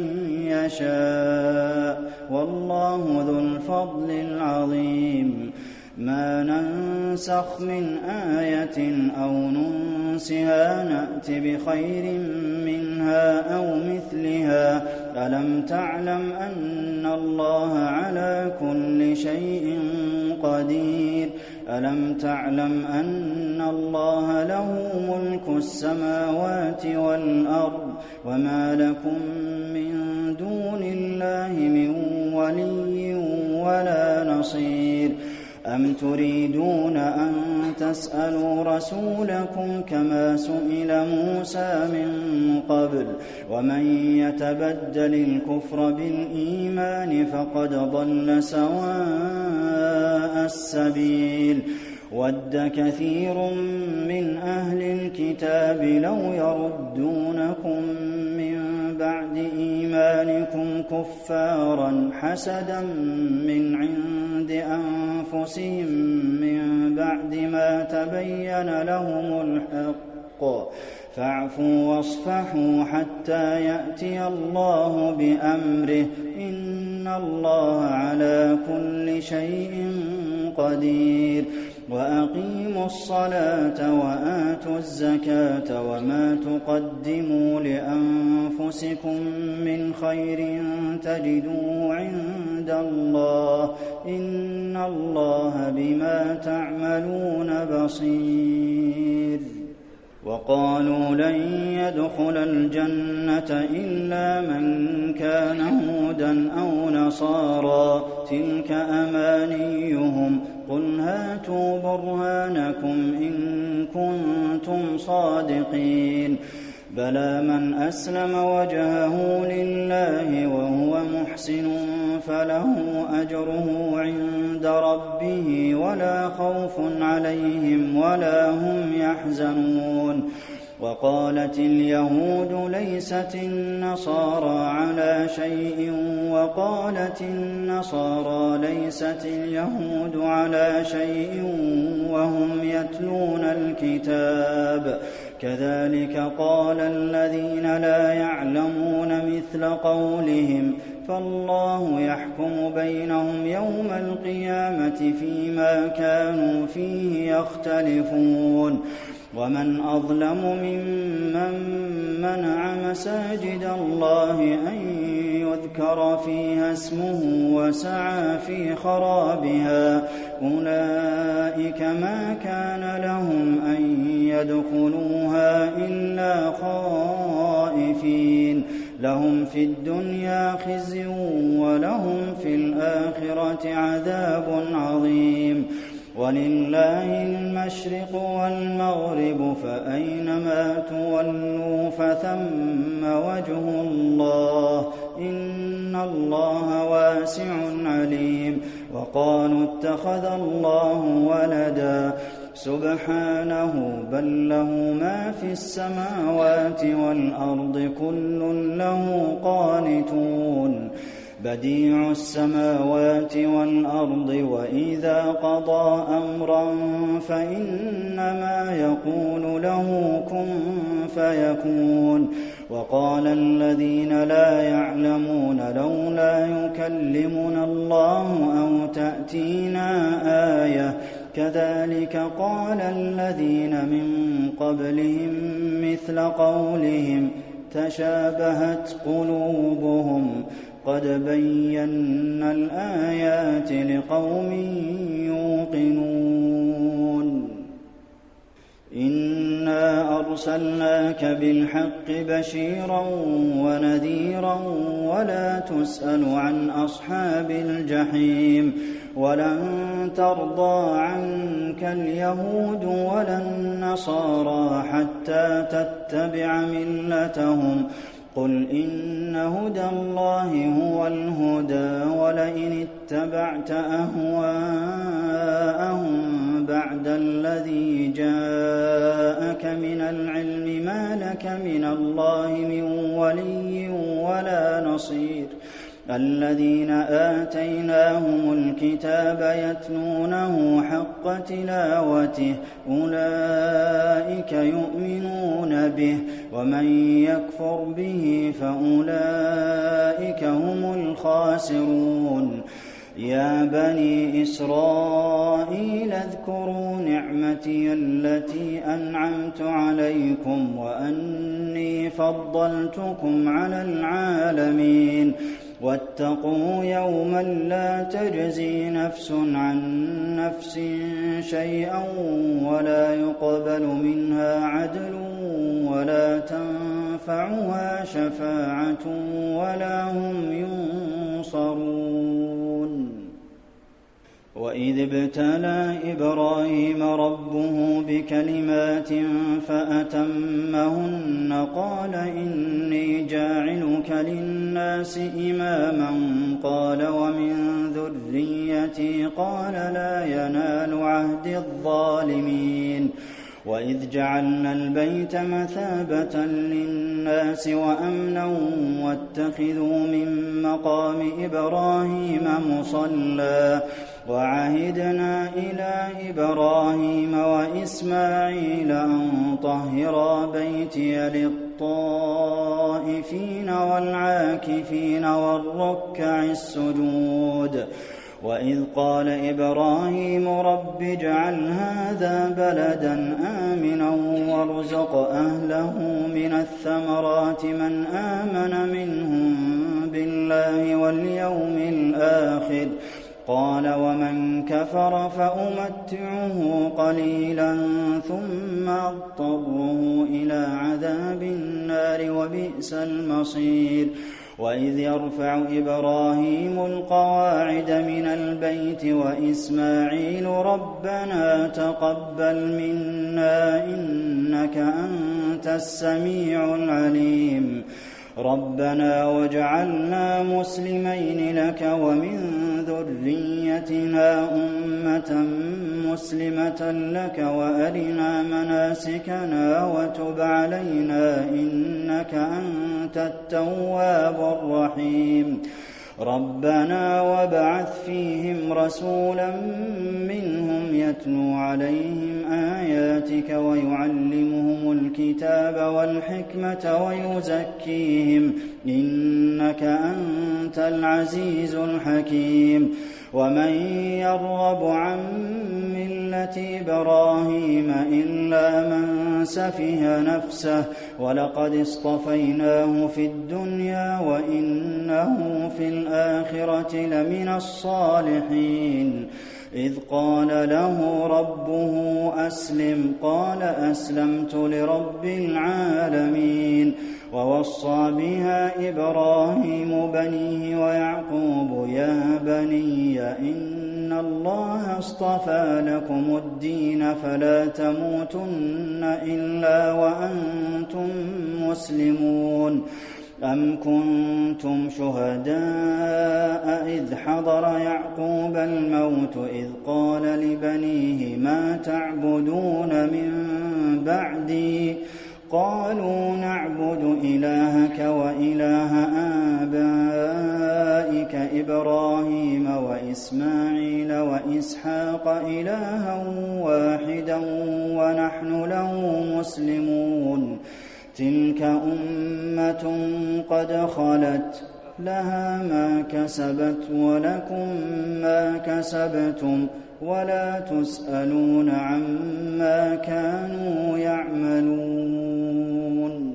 يَشَاءُ ۗ وَاللَّهُ ذُو الْفَضْلِ الْعَظِيمِ مَا نَنسَخْ مِنْ آيَةٍ أَوْ نُنسِهَا نَأْتِ بِخَيْرٍ مِّنْهَا أَوْ مِثْلِهَا ۗ أَلَمْ تَعْلَمْ أَنَّ اللَّهَ عَلَىٰ كُلِّ شَيْءٍ قَدِيرٌ أَلَمْ تَعْلَمْ أَنَّ اللَّهَ لَهُ مُلْكُ السَّمَاوَاتِ وَالْأَرْضِ وَمَا لَكُم مِّن دُونِ اللَّهِ مِن وَلِيٍّ وَلَا نَصِيرٍ أَمْ تُرِيدُونَ أَن تَسْأَلُوا رَسُولَكُمْ كَمَا سُئِلَ مُوسَىٰ مِن قَبْلُ ۗ وَمَن يَتَبَدَّلِ الْكُفْرَ بِالْإِيمَانِ فَقَدْ ضَلَّ سَوَاءَ السَّبِيلِ وَدَّ كَثِيرٌ مِّنْ أَهْلِ الْكِتَابِ لَوْ يَرُدُّونَكُم مِّن بَعْدِ إِيمَانِكُمْ كُفَّارًا حَسَدًا مِّنْ عِندِ أَنفُسِهِم مِّن بَعْدِ مَا تَبَيَّنَ لَهُمُ الْحَقُّ ۖ فَاعْفُوا وَاصْفَحُوا حَتَّىٰ يَأْتِيَ اللَّهُ بِأَمْرِهِ ۗ إِنَّ اللَّهَ عَلَىٰ كُلِّ شَيْءٍ قَدِيرٌ وَأَقِيمُوا الصَّلَاةَ وَآتُوا الزَّكَاةَ وَمَا تُقَدِّمُوا لِأَنفُسِكُم مِّنْ خَيْرٍ تَجِدُوهُ عِندَ اللَّهِ ۗ إِنَّ اللَّهَ بِمَا تَعْمَلُونَ بَصِيرٌ وَقَالُوا لَن يَدْخُلَ الْجَنَّةَ إِلَّا مَن كَانَ هُودًا أَوْ نَصَارَىٰ ۗ تِلْكَ أَمَانِيُّهُمْ ۖ قُلْ هَاتُوا بُرْهَانَكُمْ إِن كُنتُمْ صَادِقِينَ بَلَىٰ مَنْ أَسْلَمَ وَجْهَهُ لِلَّهِ وَهُوَ مُحْسِنٌ فَلَهُ أَجْرُهُ عِندَ رَبِّهِ وَلَا خَوْفٌ عَلَيْهِمْ وَلَا هُمْ يَحْزَنُونَ وَقَالَتِ الْيَهُودُ لَيْسَتِ النَّصَارَىٰ عَلَىٰ شَيْءٍ وَقَالَتِ النَّصَارَىٰ لَيْسَتِ الْيَهُودُ عَلَىٰ شَيْءٍ وَهُمْ يَتْلُونَ الْكِتَابَ كَذَٰلِكَ قَالَ الَّذِينَ لَا يَعْلَمُونَ مِثْلَ قَوْلِهِمْ فَاللَّهُ يَحْكُمُ بَيْنَهُمْ يَوْمَ الْقِيَامَةِ فِيمَا كَانُوا فِيهِ يَخْتَلِفُونَ وَمَنْ أَظْلَمُ مِمَّن مَّنَعَ مَسَاجِدَ اللَّهِ أَن يُذْكَرَ فِيهَا اسْمُهُ وَسَعَىٰ فِي خَرَابِهَا أُولَٰئِكَ مَا كَانَ لَهُمْ أَن يَدْخُلُوهَا إِلَّا خَائِفِينَ لَهُمْ فِي الدُّنْيَا خِزْيٌ وَلَهُمْ فِي الْآخِرَةِ عَذَابٌ عَظِيمٌ وَلِلَّهِ الْمَشْرِقُ وَالْمَغْرِبُ فَأَيْنَمَا تُوَلُّوا فَثَمَّ وَجْهُ اللَّهِ ۚ إِنَّ اللَّهَ وَاسِعٌ عَلِيمٌ وَقَالُوا اتَّخَذَ اللَّهُ وَلَدًا سُبْحَانَهُ بَل لَّهُ مَا فِي السَّمَاوَاتِ وَالْأَرْضِ كُلٌّ لَّهُ قَانِتُونَ بَدِيعُ السَّمَاوَاتِ وَالْأَرْضِ وَإِذَا قَضَىٰ أَمْرًا فَإِنَّمَا يَقُولُ لَهُ كُن فَيَكُونُ وَقَالَ الَّذِينَ لَا يَعْلَمُونَ لَوْلَا يُكَلِّمُنَا اللَّهُ أَوْ تَأْتِينَا آيَةٌ كَذَٰلِكَ قَالَ الَّذِينَ مِن قَبْلِهِم مِّثْلَ قَوْلِهِمْ تَشَابَهَتْ قُلُوبُهُمْ قَدْ بَيَّنَّا الْآيَاتِ لِقَوْمٍ يُوقِنُونَ إِنَّا أَرْسَلْنَاكَ بِالْحَقِّ بَشِيرًا وَنَذِيرًا وَلَا تُسْأَلُ عَنْ أَصْحَابِ الْجَحِيمِ وَلَن تَرْضَىٰ عَنكَ الْيَهُودُ وَلَا النَّصَارَىٰ حَتَّىٰ تَتَّبِعَ مِلَّتَهُمْ ۗ قُلْ إِنَّ هُدَى اللَّهِ هُوَ الْهُدَىٰ وَلَئِنِ اتَّبَعْتَ أَهْوَاءَهُم بَعْدَ الَّذِي جَاءَكَ مِنَ الْعِلْمِ مَا لَكَ مِنَ اللَّهِ مِن وَلِيٍّ وَلَا نَصِيرٍ الَّذِينَ آتَيْنَاهُمُ الْكِتَابَ يَتْلُونَهُ حَقَّ تِلَاوَتِهِ أُولَٰئِكَ يُؤْمِنُونَ بِهِ ۗ وَمَن يَكْفُرْ بِهِ فَأُولَٰئِكَ هُمُ الْخَاسِرُونَ يَا بَنِي إِسْرَائِيلَ اذْكُرُوا نِعْمَتِيَ الَّتِي أَنْعَمْتُ عَلَيْكُمْ وَأَنِّي فَضَّلْتُكُمْ عَلَى الْعَالَمِينَ وَاتَّقُوا يَوْمًا لَّا تَجْزِي نَفْسٌ عَن نَّفْسٍ شَيْئًا وَلَا يُقْبَلُ مِنْهَا عَدْلٌ وَلَا تَنفَعُهَا شَفَاعَةٌ وَلَا هُمْ يُنصَرُونَ وَإِذِ ابْتَلَىٰ إِبْرَاهِيمَ رَبُّهُ بِكَلِمَاتٍ فَأَتَمَّهُنَّ قَالَ إِنِّي جَاعِلُكَ لِلنَّاسِ إِمَامًا قَالَ وَمِن ذُرِّيَّتِي قَالَ لَا يَنَالُ عَهْدِي الظَّالِمِينَ وَإِذْ جَعَلْنَا الْبَيْتَ مَثَابَةً لِّلنَّاسِ وَأَمْنًا وَاتَّخِذُوا مِن مَّقَامِ إِبْرَاهِيمَ مُصَلًّى وَعَهِدْنَا إِلَىٰ إِبْرَاهِيمَ وَإِسْمَاعِيلَ أَن طَهِّرَا بَيْتِيَ لِلطَّائِفِينَ وَالْعَاكِفِينَ وَالرُّكَّعِ السُّجُودِ وَإِذْ قَالَ إِبْرَاهِيمُ رَبِّ اجْعَلْ هَٰذَا بَلَدًا آمِنًا وَارْزُقْ أَهْلَهُ مِنَ الثَّمَرَاتِ مَنْ آمَنَ مِنْهُم بِاللَّهِ وَالْيَوْمِ الْآخِرِ ۖ قَالَ وَمَن كَفَرَ فَأُمَتِّعُهُ قَلِيلًا ثُمَّ أَضْطَرُّهُ إِلَىٰ عَذَابِ النَّارِ ۖ وَبِئْسَ الْمَصِيرُ وَإِذْ يَرْفَعُ إِبْرَاهِيمُ الْقَوَاعِدَ مِنَ الْبَيْتِ وَإِسْمَاعِيلُ رَبَّنَا تَقَبَّلْ مِنَّا إِنَّكَ أَنتَ السَّمِيعُ الْعَلِيمُ رَبَّنَا وَاجْعَلْنَا مُسْلِمَيْنِ لَكَ وَمِن ذُرِّيَّتِنَا أُمَّةً مُّسْلِمَةً لَّكَ وَأَرِنَا مَنَاسِكَنَا وَتُبْ عَلَيْنَا إِنَّكَ أَنتَ التَّوَّابُ الرَّحِيمُ رَبَّنَا وَابْعَثْ فِيهِمْ رَسُولًا مِّنْهُمْ يَتْلُو عَلَيْهِمْ آيَاتِكَ وَيُعَلِّمُهُمُ الْكِتَابَ وَالْحِكْمَةَ وَيُزَكِّيهِمْ إِنَّكَ أَنتَ الْعَزِيزُ الْحَكِيمُ وَمَن يَرْغَبُ عَن مِّلَّةِ إِبْرَاهِيمَ إِلَّا مَن سَفِهَ نَفْسَهُ وَلَقَدِ اصْطَفَيْنَاهُ فِي الدُّنْيَا وَإِنَّهُ فِي الْآخِرَةِ لَمِنَ الصَّالِحِينَ إِذْ قَالَ لَهُ رَبُّهُ أَسْلِمْ قَالَ أَسْلَمْتُ لِرَبِّ الْعَالَمِينَ وَوَصَّىٰ بِهَا إِبْرَاهِيمُ بَنِيهِ وَيَعْقُوبُ يَا بَنِيَّ إِنَّ اللَّهَ اصْطَفَىٰ لَكُمُ الدِّينَ فَلَا تَمُوتُنَّ إِلَّا وَأَنتُم مُّسْلِمُونَ أَمْ كُنتُمْ شُهَدَاءَ إِذْ حَضَرَ يَعْقُوبَ الْمَوْتُ إِذْ قَالَ لِبَنِيهِ مَا تَعْبُدُونَ مِن بَعْدِي قَالُوا نَعْبُدُ إِلَٰهَكَ وَإِلَٰهَ آبَائِكَ إِبْرَاهِيمَ وَإِسْمَاعِيلَ وَإِسْحَاقَ إِلَٰهًا وَاحِدًا وَنَحْنُ لَهُ مُسْلِمُونَ تِلْكَ أُمَّةٌ قَدْ خَلَتْ لَهَا مَا كَسَبَتْ وَلَكُم مَّا كَسَبْتُمْ وَلَا تُسْأَلُونَ عَمَّا كَانُوا يَعْمَلُونَ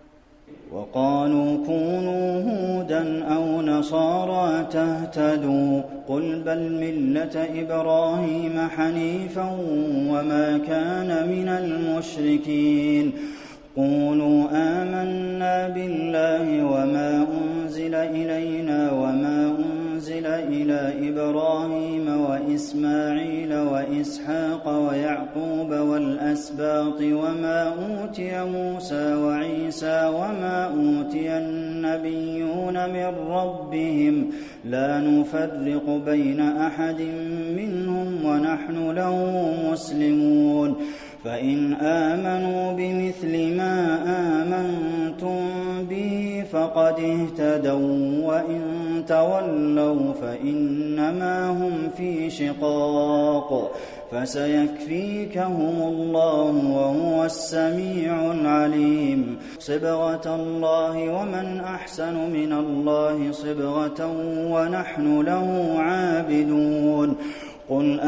وَقَالُوا كُونُوا هُودًا أَوْ نَصَارَىٰ تَهْتَدُوا قُلْ بَلْ مِلَّةَ إِبْرَاهِيمَ حَنِيفًا وَمَا كَانَ مِنَ الْمُشْرِكِينَ قولوا آمنا بالله وما أنزل إلينا وما أنزل إلى إبراهيم وإسماعيل وإسحاق ويعقوب والأسباط وما أوتي موسى وعيسى وما أوتي النبيون من ربهم لا نفرق بين أحد منهم ونحن له مسلمون فإن آمنوا بمثل ما آمنتم به فقد اهتدوا وإن تولوا فإنما هم في شقاق فسيكفيكهم الله وهو السميع العليم صبغة الله ومن أحسن من الله صبغة ونحن له عابدون قل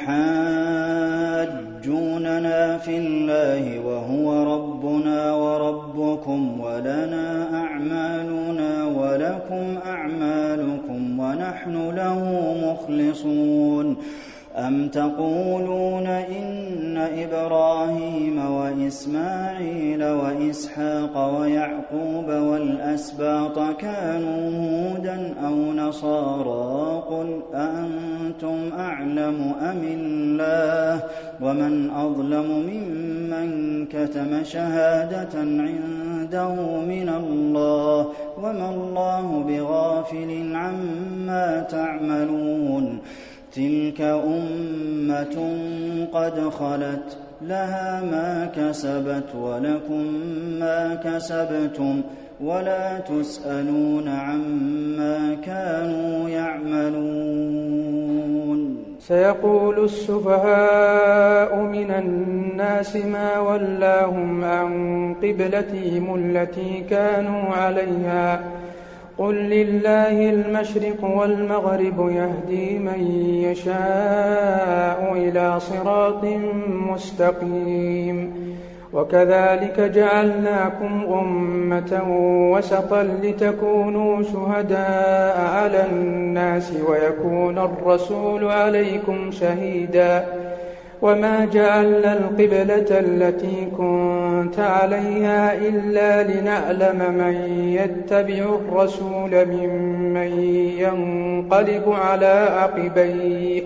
أتحاجوننا في الله وهو ربنا وربكم ولنا أعمالنا ولكم أعمالكم ونحن له مخلصون أم تقولون إن إبراهيم وإسماعيل وإسحاق ويعقوب والأسباط كانوا هودا أو نصارى قل أأنتم أعلم أم الله ومن أظلم ممن كتم شهادة عنده من الله وما الله بغافل عما تعملون تلك أمة قد خلت لها ما كسبت ولكم ما كسبتم ولا تسألون عما كانوا يعملون سيقول السفهاء من الناس ما ولاهم عن قبلتهم التي كانوا عليها قل لله المشرق والمغرب يهدي من يشاء إلى صراط مستقيم وكذلك جعلناكم أمة وسطا لتكونوا شهداء على الناس ويكون الرسول عليكم شهيدا وما جعلنا القبلة التي كنت عليها إلا لنعلم من يتبع الرسول ممن ينقلب على عقبيه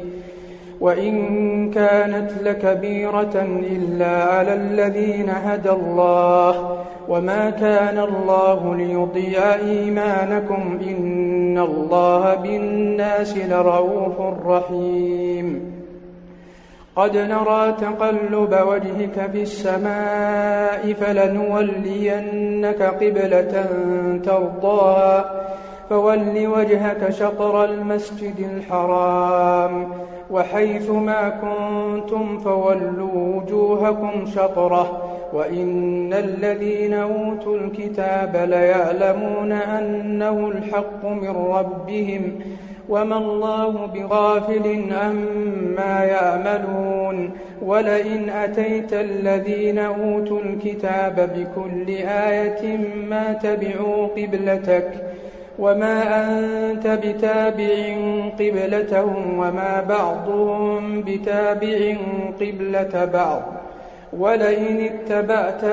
وإن كانت لكبيرة إلا على الذين هدى الله وما كان الله ليضيع إيمانكم إن الله بالناس لرؤوف رحيم قد نرى تقلب وجهك في السماء فلنولينك قبلة ترضاها فول وجهك شطر المسجد الحرام وحيث ما كنتم فولوا وجوهكم شطره وإن الذين أوتوا الكتاب ليعلمون أنه الحق من ربهم وما الله بغافل عما يعملون ولئن أتيت الذين أوتوا الكتاب بكل آية ما تبعوا قبلتك وما أنت بتابع قبلتهم وما بعضهم بتابع قبلة بعض ولئن اتبعت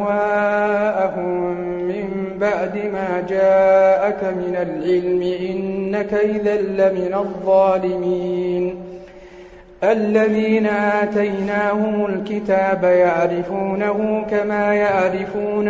أهواءهم من بعد ما جاءك من العلم إنك إذا لمن الظالمين الذين آتيناهم الكتاب يعرفونه كما يعرفون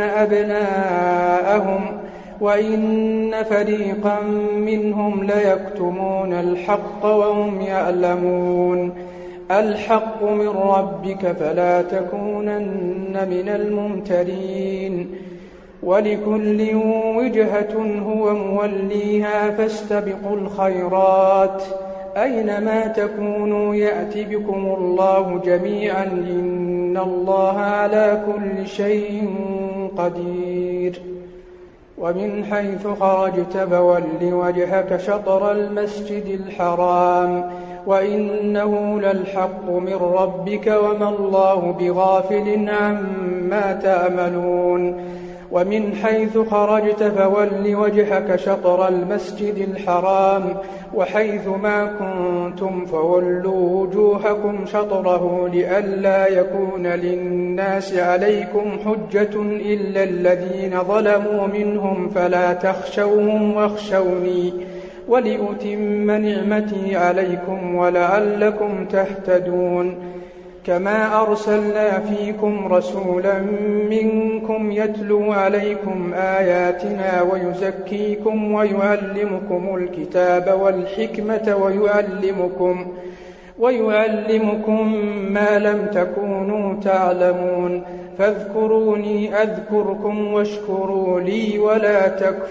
أبناءهم وإن فريقا منهم ليكتمون الحق وهم يعلمون الحق من ربك فلا تكونن من الممترين ولكل وجهة هو موليها فاستبقوا الخيرات أينما تكونوا يأت بكم الله جميعا إن الله على كل شيء قدير ومن حيث خرجت فول وجهك شطر المسجد الحرام وإنه للحق من ربك وما الله بغافل عما تعملون ومن حيث خرجت فول وجهك شطر المسجد الحرام وحيث ما كنتم فولوا وجوهكم شطره لئلا يكون للناس عليكم حجة إلا الذين ظلموا منهم فلا تخشوهم واخشوني ولأتم نعمتي عليكم ولعلكم تهتدون كما أرسلنا فيكم رسولا منكم يتلو عليكم آياتنا ويزكيكم ويعلمكم الكتاب والحكمة ويعلمكم ويعلمكم ما لم تكونوا تعلمون فاذكروني أذكركم واشكروا لي ولا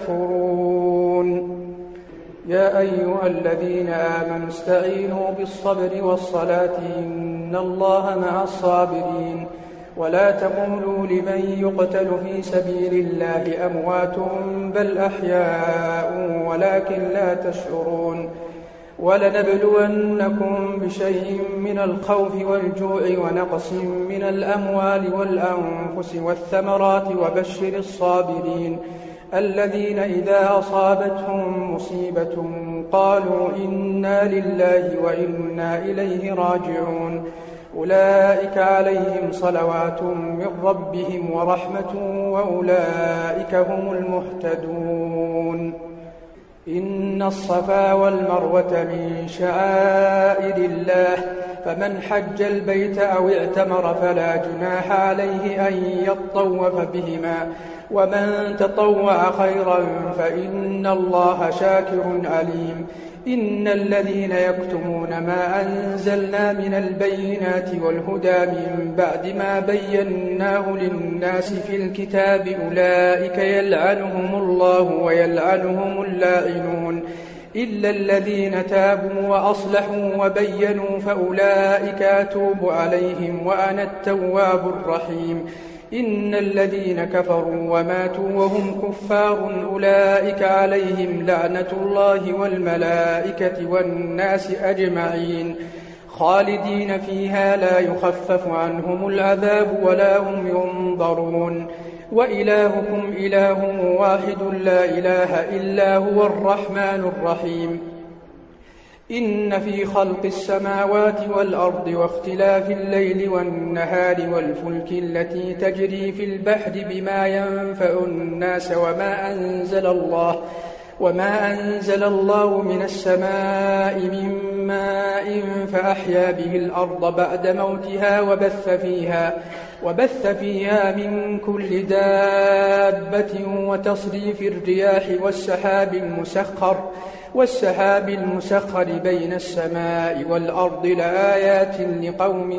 تكفرون يا أيها الذين آمنوا استعينوا بالصبر والصلاة إن الله مع الصابرين ولا تقولوا لمن يقتل في سبيل الله أموات بل أحياء ولكن لا تشعرون ولنبلونكم بشيء من الخوف والجوع ونقص من الأموال والأنفس والثمرات وبشر الصابرين الذين إذا أصابتهم مصيبة قالوا إنا لله وإنا إليه راجعون أولئك عليهم صلوات من ربهم ورحمة وأولئك هم المهتدون إن الصفا والمروة من شعائر الله فمن حج البيت أو اعتمر فلا جناح عليه أن يطوف بهما ومن تطوع خيرا فإن الله شاكر عليم إن الذين يكتمون ما أنزلنا من البينات والهدى من بعد ما بيناه للناس في الكتاب أولئك يلعنهم الله ويلعنهم اللاعنون إلا الذين تابوا وأصلحوا وبينوا فأولئك أتوب عليهم وأنا التواب الرحيم إن الذين كفروا وماتوا وهم كفار أولئك عليهم لعنة الله والملائكة والناس أجمعين خالدين فيها لا يخفف عنهم العذاب ولا هم ينظرون وإلهكم إله واحد لا إله إلا هو الرحمن الرحيم إن في خلق السماوات والأرض واختلاف الليل والنهار والفلك التي تجري في البحر بما ينفع الناس وما أنزل الله وما أنزل الله من السماء من ماء فأحيا به الأرض بعد موتها وبث فيها وبث فيها من كل دابة وتصريف الرياح والسحاب المسخر والسحاب المسخر بين السماء والأرض لآيات لقوم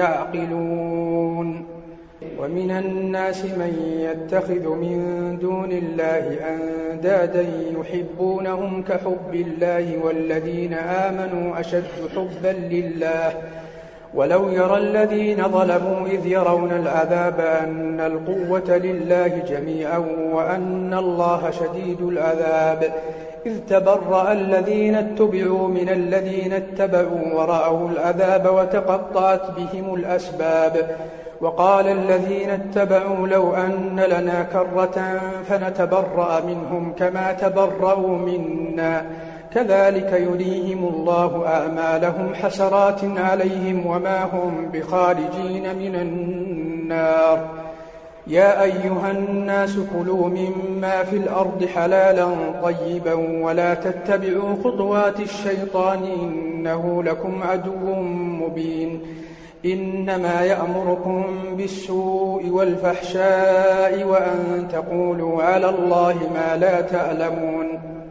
يعقلون ومن الناس من يتخذ من دون الله أندادا يحبونهم كحب الله والذين آمنوا أشد حبا لله ولو يرى الذين ظلموا إذ يرون العذاب أن القوة لله جميعا وأن الله شديد العذاب إذ تبرأ الذين اتبعوا من الذين اتبعوا ورأوا العذاب وتقطعت بهم الأسباب وقال الذين اتبعوا لو أن لنا كرة فنتبرأ منهم كما تبرأوا منا كذلك يريهم الله أعمالهم حسرات عليهم وما هم بخارجين من النار يا أيها الناس كلوا مما في الأرض حلالا طيبا ولا تتبعوا خطوات الشيطان إنه لكم عدو مبين إنما يأمركم بالسوء والفحشاء وأن تقولوا على الله ما لا تعلمون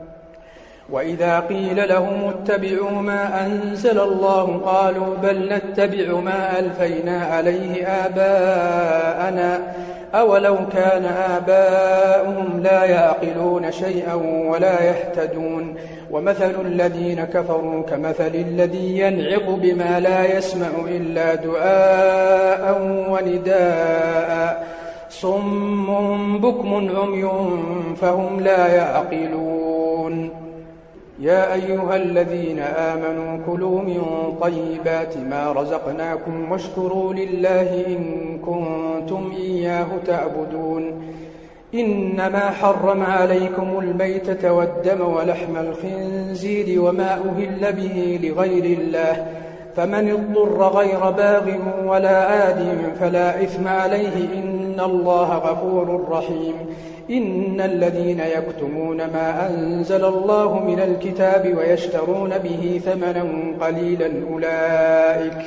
وإذا قيل لهم اتبعوا ما أنزل الله قالوا بل نتبع ما ألفينا عليه آباءنا أولو كان آباؤهم لا يعقلون شيئا ولا يهتدون ومثل الذين كفروا كمثل الذي ينعق بما لا يسمع إلا دعاء ونداء صم بكم عمي فهم لا يعقلون يا أيها الذين آمنوا كلوا من طيبات ما رزقناكم واشكروا لله إن كنتم إياه تعبدون إنما حرم عليكم الميتة والدم ولحم الخنزير وما أهل به لغير الله، فمن اضطر غير باغ ولا آد فلا إثم عليه، إن الله غفور رحيم. إن الذين يكتمون ما أنزل الله من الكتاب ويشترون به ثمنا قليلا أولئك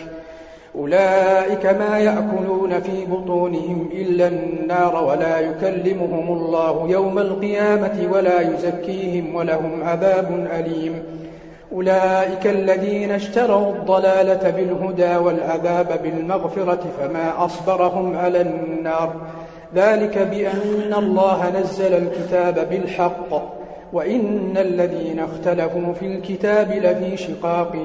أولئك ما يأكلون في بطونهم إلا النار، ولا يكلمهم الله يوم القيامة ولا يزكيهم ولهم عذاب أليم. أولئك الذين اشتروا الضلالة بالهدى والعذاب بالمغفرة، فما أصبرهم على النار، ذلك بأن الله نزل الكتاب بالحق، وإن الذين اختلفوا في الكتاب لفي شقاق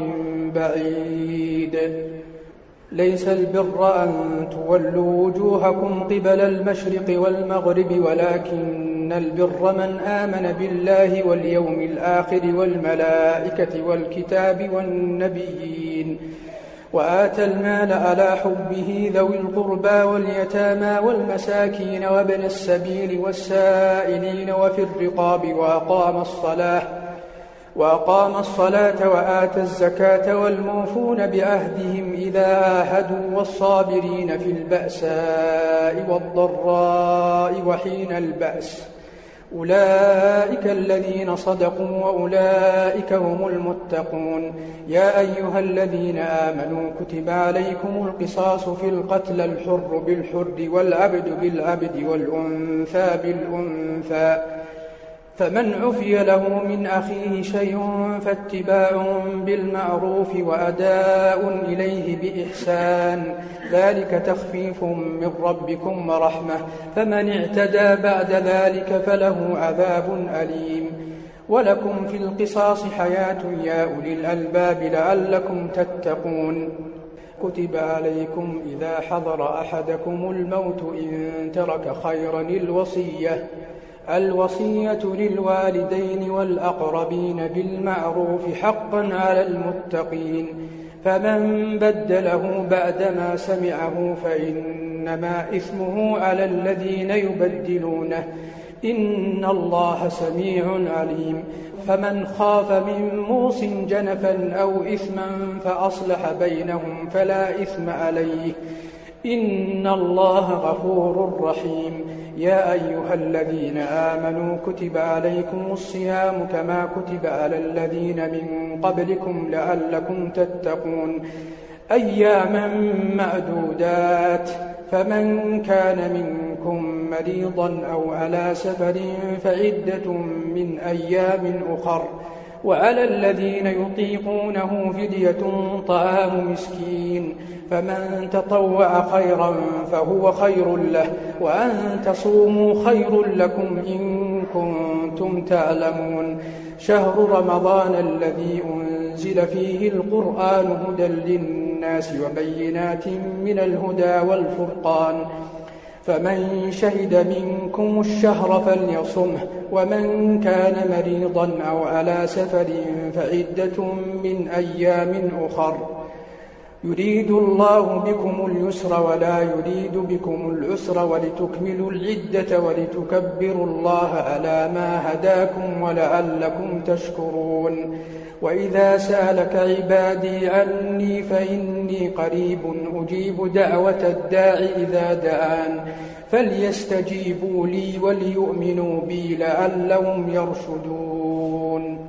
بعيد. ليس البر أن تولوا وجوهكم قبل المشرق والمغرب، ولكن البر من آمن بالله واليوم الآخر والملائكة والكتاب والنبيين، وآتى المال على حبه ذوي القربى واليتامى والمساكين وابن السبيل والسائلين وفي الرقاب، وأقام الصلاة وأقام الصلاة وآتى الزكاة والموفون بعهدهم إذا عاهدوا، والصابرين في البأساء والضراء وحين البأس، أولئك الذين صدقوا وأولئك هم المتقون. يا أيها الذين آمنوا كتب عليكم القصاص في القتلى، الحر بالحر والعبد بالعبد والأنثى بالأنثى، فمن عفي له من أخيه شيء فاتباع بالمعروف وأداء إليه بإحسان، ذلك تخفيف من ربكم ورحمة، فمن اعتدى بعد ذلك فله عذاب أليم. ولكم في القصاص حياة يا أولي الألباب لعلكم تتقون. كتب عليكم إذا حضر أحدكم الموت إن ترك خيرا الوصية الوصية للوالدين والأقربين بالمعروف حقا على المتقين، فمن بدله بعدما سمعه فإنما إثمه على الذين يبدلونه، إن الله سميع عليم. فمن خاف من موص جنفا أو إثما فأصلح بينهم فلا إثم عليه، إن الله غفور رحيم. يا أيها الذين آمنوا كتب عليكم الصيام كما كتب على الذين من قبلكم لعلكم تتقون، أياما معدودات، فمن كان منكم مريضا أو على سفر فعدة من أيام أخر، وعلى الذين يطيقونه فدية طعام مسكين، فمن تطوع خيرا فهو خير له، وأن تصوموا خير لكم إن كنتم تعلمون. شهر رمضان الذي أنزل فيه القرآن هدى للناس وبينات من الهدى والفرقان، فمن شهد منكم الشهر فليصمه، ومن كان مريضا أو على سفر فعدة من أيام أخر، يريد الله بكم اليسر ولا يريد بكم العسر، ولتكملوا العدة ولتكبروا الله على ما هداكم ولعلكم تشكرون. وإذا سألك عبادي عني فإني قريب أجيب دعوة الداع إذا دعان، فليستجيبوا لي وليؤمنوا بي لعلهم يرشدون.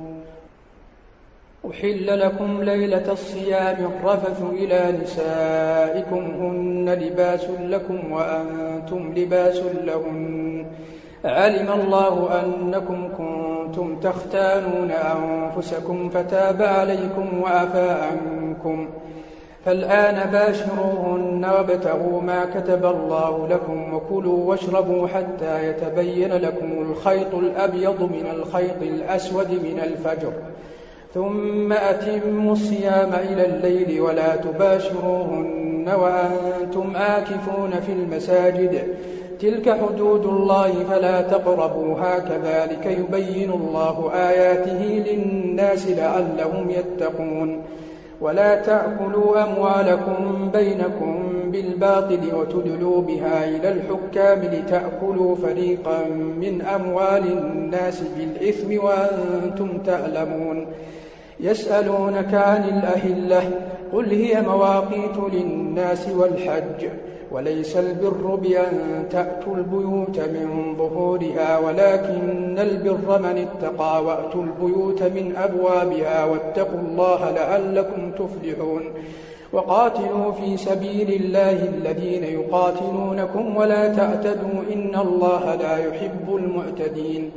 أحل لكم ليلة الصيام الرفث إلى نسائكم هن لباس لكم وأنتم لباس لهن، علم الله أنكم كنتم تختانون أنفسكم فتاب عليكم وعفى عنكم، فالآن باشروهن وابتغوا ما كتب الله لكم، وكلوا واشربوا حتى يتبين لكم الخيط الأبيض من الخيط الأسود من الفجر، ثم أتموا الصيام إلى الليل ولا تباشروهن وأنتم آكفون في المساجد، تلك حدود الله فلا تقربوها، كذلك يبين الله آياته للناس لعلهم يتقون. ولا تأكلوا أموالكم بينكم بالباطل وتدلوا بها إلى الحكام لتأكلوا فريقا من أموال الناس بالإثم وأنتم تعلمون. يسألونك عن الأهلة قل هي مواقيت للناس والحج وليس البر بأن تأتوا البيوت من ظهورها ولكن البر من اتقى وأتوا البيوت من أبوابها واتقوا الله لعلكم تفلحون. وقاتلوا في سبيل الله الذين يقاتلونكم ولا تعتدوا إن الله لا يحب المعتدين.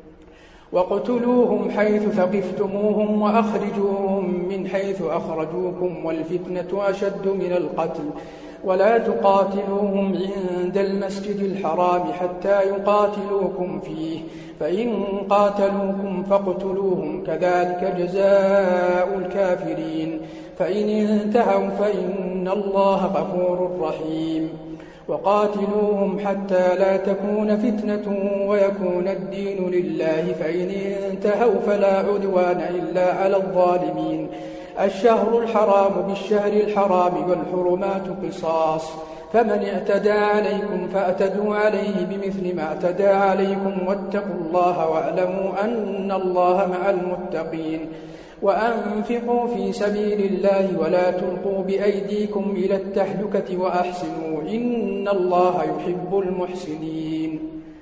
واقتلوهم حيث ثقفتموهم وأخرجوهم من حيث أخرجوكم والفتنة أشد من القتل ولا تقاتلوهم عند المسجد الحرام حتى يقاتلوكم فيه فإن قاتلوكم فاقتلوهم كذلك جزاء الكافرين فإن انتهوا فإن الله غفور رحيم. وقاتلوهم حتى لا تكون فتنة ويكون الدين لله فإن انتهوا فلا عدوان إلا على الظالمين. الشهر الحرام بالشهر الحرام والحرمات قصاص فمن اعتدى عليكم فاعتدوا عليه بمثل ما اعتدى عليكم واتقوا الله واعلموا أن الله مع المتقين. وأنفقوا في سبيل الله ولا تلقوا بأيديكم إلى التهلكة وأحسنوا إن الله يحب المحسنين.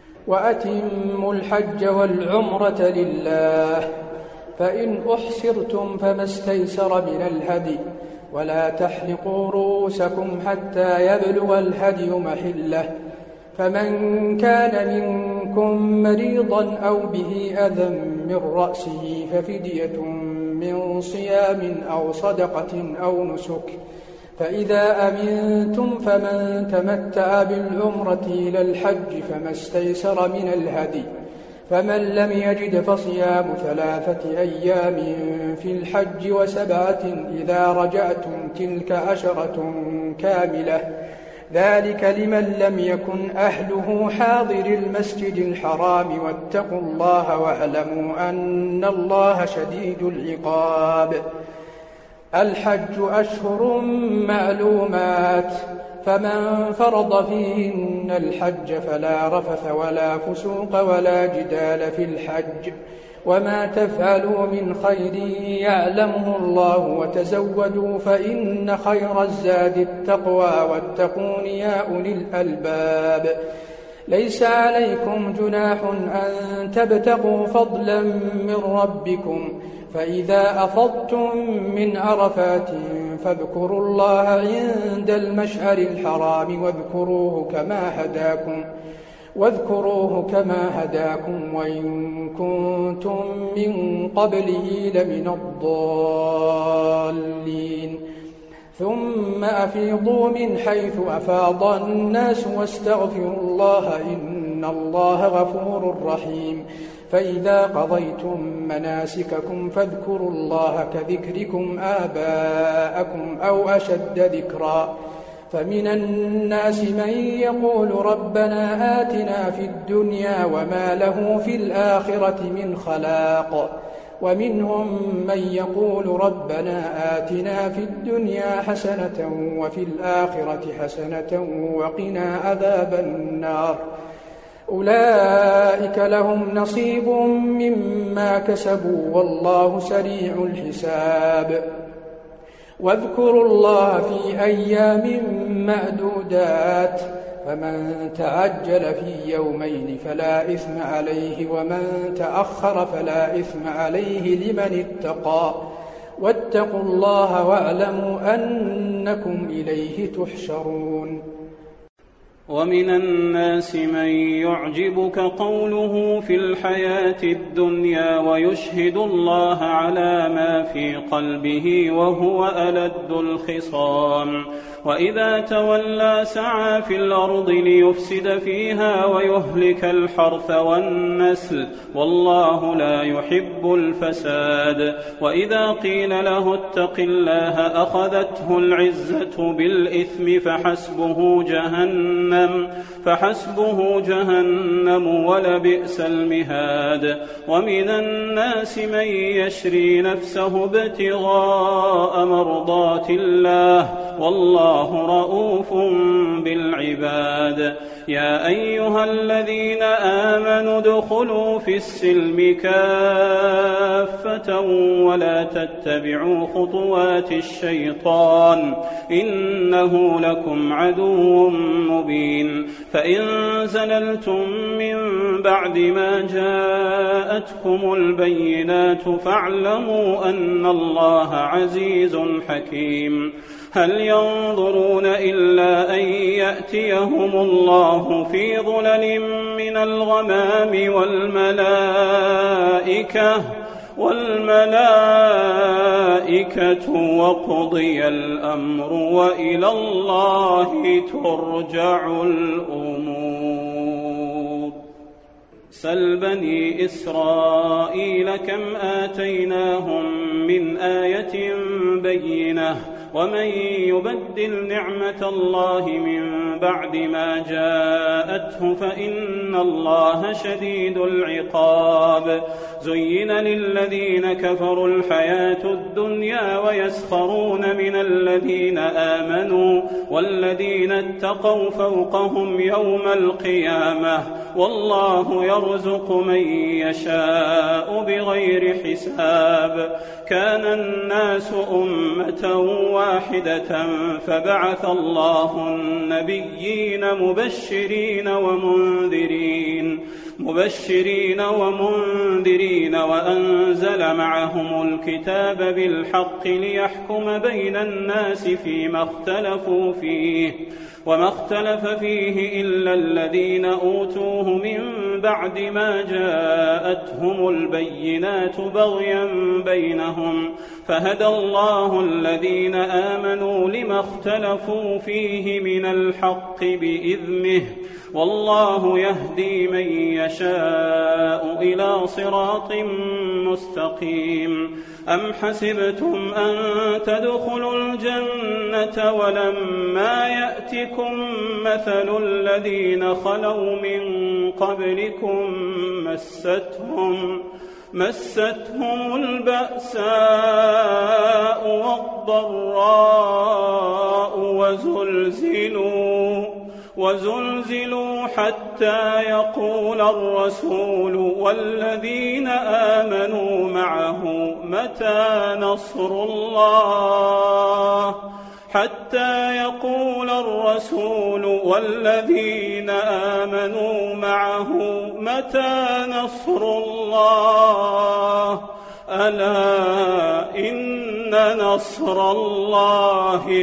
وأتموا الحج والعمرة لله فإن أحسرتم فما استيسر من الهدي ولا تحلقوا رؤوسكم حتى يبلغ الهدي محله فمن كان منكم مريضا أو به أذى من رأسه ففدية من صيام أو صدقة أو نسك فإذا أمنتم فمن تمتع بالعمرة إلى الحج فما استيسر من الهدي فمن لم يجد فصيام ثلاثة أيام في الحج وسبعة إذا رجعتم تلك عشرة كاملة ذلك لمن لم يكن أهله حاضر المسجد الحرام واتقوا الله واعلموا أن الله شديد العقاب. الحج أشهر معلومات فمن فرض فيهن الحج فلا رفث ولا فسوق ولا جدال في الحج وما تفعلوا من خير يعلمه الله وتزودوا فإن خير الزاد التقوى واتقون يا أولي الألباب. ليس عليكم جناح أن تبتغوا فضلا من ربكم فإذا أفضتم من عرفات فاذكروا الله عند المشعر الحرام واذكروه كما هداكم واذكروه كما هداكم وإن كنتم من قبله لمن الضالين. ثم أفيضوا من حيث أفاض الناس واستغفروا الله إن الله غفور رحيم. فإذا قضيتم مناسككم فاذكروا الله كذكركم آباءكم أو أشد ذكرا فمن الناس من يقول ربنا آتنا في الدنيا وما له في الآخرة من خلاق ومنهم من يقول ربنا آتنا في الدنيا حسنة وفي الآخرة حسنة وقنا عذاب النار. أولئك لهم نصيب مما كسبوا والله سريع الحساب. واذكروا الله في أيام معدودات فمن تعجل في يومين فلا إثم عليه ومن تأخر فلا إثم عليه لمن اتقى واتقوا الله واعلموا أنكم إليه تحشرون. ومن الناس من يعجبك قوله في الحياة الدنيا ويشهد الله على ما في قلبه وهو ألد الخصام وإذا تولى سعى في الأرض ليفسد فيها ويهلك الحرث والنسل والله لا يحب الفساد. وإذا قيل له اتق الله أخذته العزة بالإثم فحسبه جهنم جهنم فحسبه جهنم ولبئس المهاد. ومن الناس من يشري نفسه ابتغاء مرضات الله والله رؤوف بالعباد. يا أيها الذين آمنوا ادخلوا في السلم كافة ولا تتبعوا خطوات الشيطان إنه لكم عدو مبين. فإن زللتم من بعد ما جاءتكم البينات فاعلموا أن الله عزيز حكيم. هل ينظرون إلا أن يأتيهم الله في ظلل من الغمام والملائكة والملائكة وقضي الأمر وإلى الله ترجع الأمور. سل بني إسرائيل كم آتيناهم من آية بينة ومن يبدل نعمة الله من بعد ما جاءته فإن الله شديد العقاب. زين للذين كفروا الحياة الدنيا ويسخرون من الذين آمنوا والذين اتقوا فوقهم يوم القيامة والله يرزق من يشاء بغير حساب. كان الناس أمة واحدة فبعث الله النبيين مبشرين ومنذرين مبشرين ومنذرين وأنزل معهم الكتاب بالحق ليحكم بين الناس فيما اختلفوا فيه وما اختلف فيه إلا الذين أوتوه من بعد ما جاءتهم البينات بغيا بينهم فهدى الله الذين آمنوا لما اختلفوا فيه من الحق بإذنه والله يهدي من يشاء إلى صراط مستقيم. أم حسبتم أن تدخلوا الجنة ولما يأتكم مثل الذين خلوا من قبلكم مستهم مستهم البأساء والضراء وزلزلوا وزلزلوا حتى يقول الرسول والذين آمنوا معه متى نصر الله حتى يقول الرسول والذين آمنوا معه متى نصر الله ألا إن نصر الله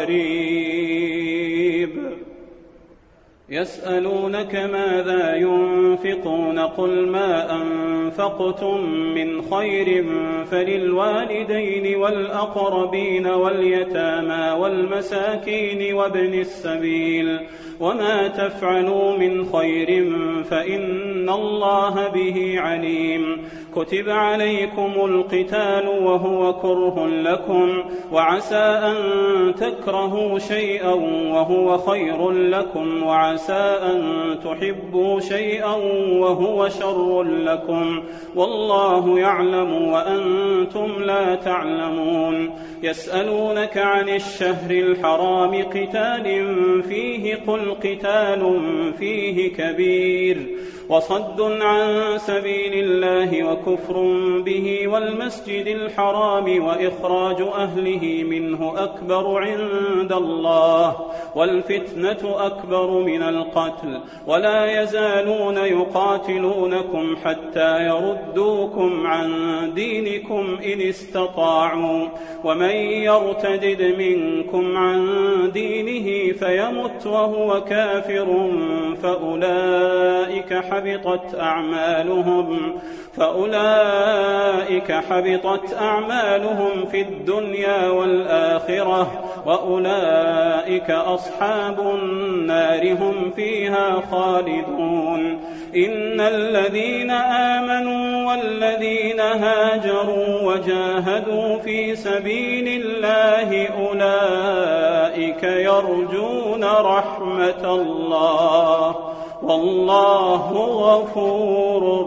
قريب. يسألونك ماذا ينفقون قل ما أنفقتم من خير فللوالدين والأقربين واليتامى والمساكين وابن السبيل وما تفعلوا من خير فإن الله به عليم. كتب عليكم القتال وهو كره لكم وعسى أن تكرهوا شيئا وهو خير لكم وعسى أن تحبوا شيئا وهو شر لكم والله يعلم وأنتم لا تعلمون. يسألونك عن الشهر الحرام قتال فيه قل قتال فيه كبير وصد عن سبيل الله وكفر به والمسجد الحرام وإخراج أهله منه أكبر عند الله والفتنة أكبر من القتل ولا يزالون يقاتلونكم حتى يردوكم عن دينكم إن استطاعوا ومن يرتدد منكم عن دينه فيمت وهو كافر فأولئك حبطت أعمالهم فأولئك حبطت أعمالهم في الدنيا والآخرة وأولئك أصحاب النار هم فيها خالدون. إن الذين آمنوا والذين هاجروا وجاهدوا في سبيل الله أولئك يرجون رحمة الله والله غفور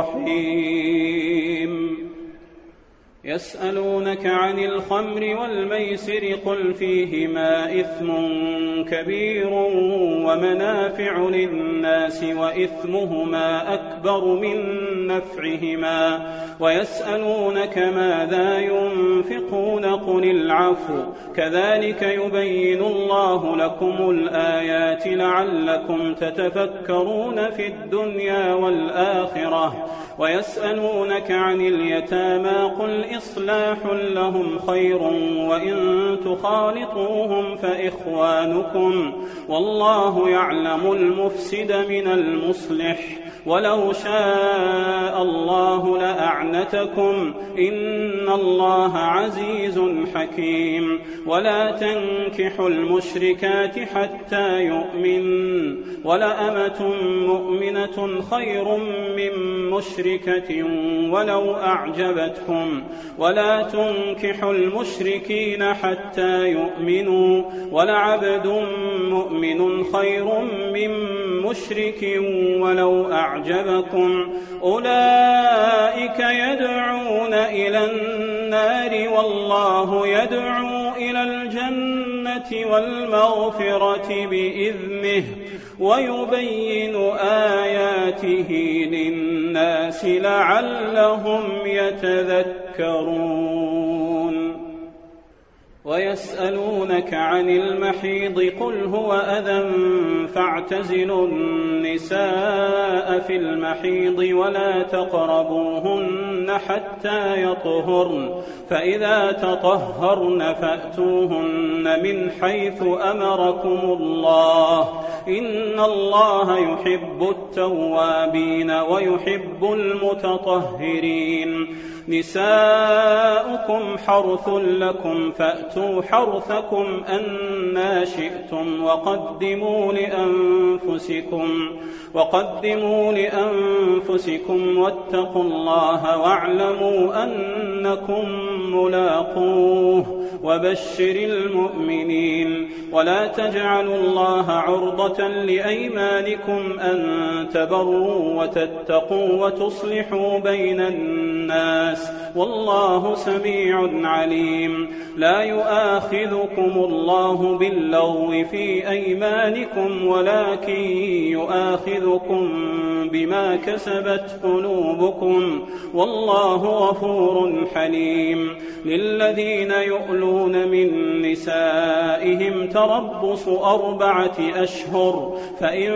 رحيم. يسألونك عن الخمر والميسر قل فيهما إثم كبير ومنافع للناس وإثمهما أكبر من نفعهما ويسألونك ماذا ينفقون قل العفو كذلك يبين الله لكم الآيات لعلكم تتفكرون في الدنيا والآخرة. ويسألونك عن اليتامى قل إصلاح لهم خير وإن تخالطوهم فإخوانكم والله يعلم المفسد من المصلح ولو شاء الله لأعنتكم إن الله عزيز حكيم. ولا تنكحوا المشركات حتى يؤمن ولأمة مؤمنة خير من مشركة ولو أعجبتكم ولا تنكحوا المشركين حتى يؤمنوا ولعبد مؤمن خير من مشرك ولو أعجبكم أولئك يدعون إلى النار والله يدعو إلى الجنة والمغفرة بإذنه ويبين آياته للناس لعلهم يتذكرون. ويسألونك عن المحيض قل هو أذى فاعتزلوا النساء في المحيض ولا تقربوهن حتى يطهرن فإذا تطهرن فأتوهن من حيث أمركم الله إن الله يحب التوابين ويحب المتطهرين. نساؤكم حرث لكم فأتوا حرثكم أنى شئتم وقدموا لأنفسكم وقدموا لأنفسكم واتقوا الله واعلموا أنكم ملاقوه وبشر المؤمنين. ولا تجعلوا الله عرضة لأيمانكم أن تبروا وتتقوا وتصلحوا بين الناس والله سميع عليم. لا يؤاخذكم الله باللغو في أيمانكم ولكن يؤاخذكم بما كسبت قلوبكم والله غفور حليم. للذين يؤلون من نسائهم تربص أربعة أشهر فإن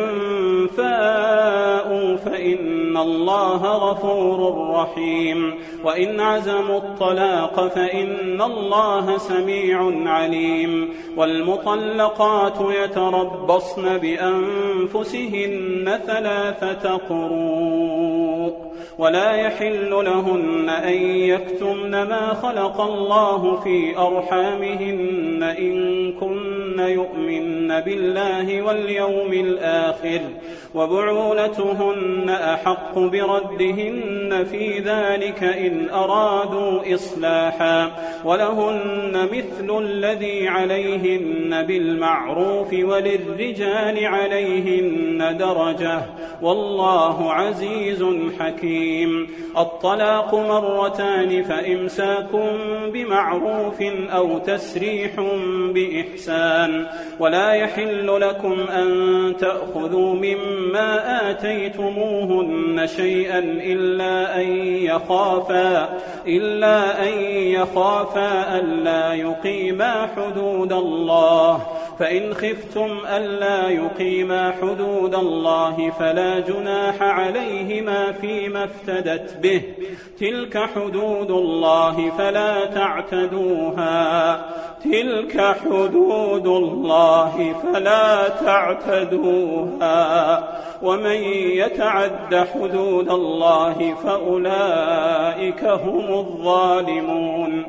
فاءوا فإن الله غفور رحيم. وإن عزموا الطلاق فإن الله سميع عليم. والمطلقات يتربصن بأنفسهن ثلاثة قروء ولا يحل لهن أن يكتمن ما خلق الله في أرحامهن إن كن يؤمن بالله واليوم الآخر وبعولتهن أحق بردهن في ذلك إن أرادوا إصلاحا ولهن مثل الذي عليهن بالمعروف وللرجال عليهن درجة والله عزيز حكيم. الطلاق مرتان فإمساك بمعروف أو تسريح بإحسان. ولا يحل لكم أن تأخذوا مما آتيتموهن شيئا إلا أن يخافا إلا أن يخافا ألا يقيما حدود الله فإن خفتم ألا يقيما حدود الله فلا جناح عليهما فيما افتدت به تلك حدود الله فلا تعتدوها تلك حدود الله فلا تعتدوها ومن يتعد حدود الله فأولئك هم الظالمون.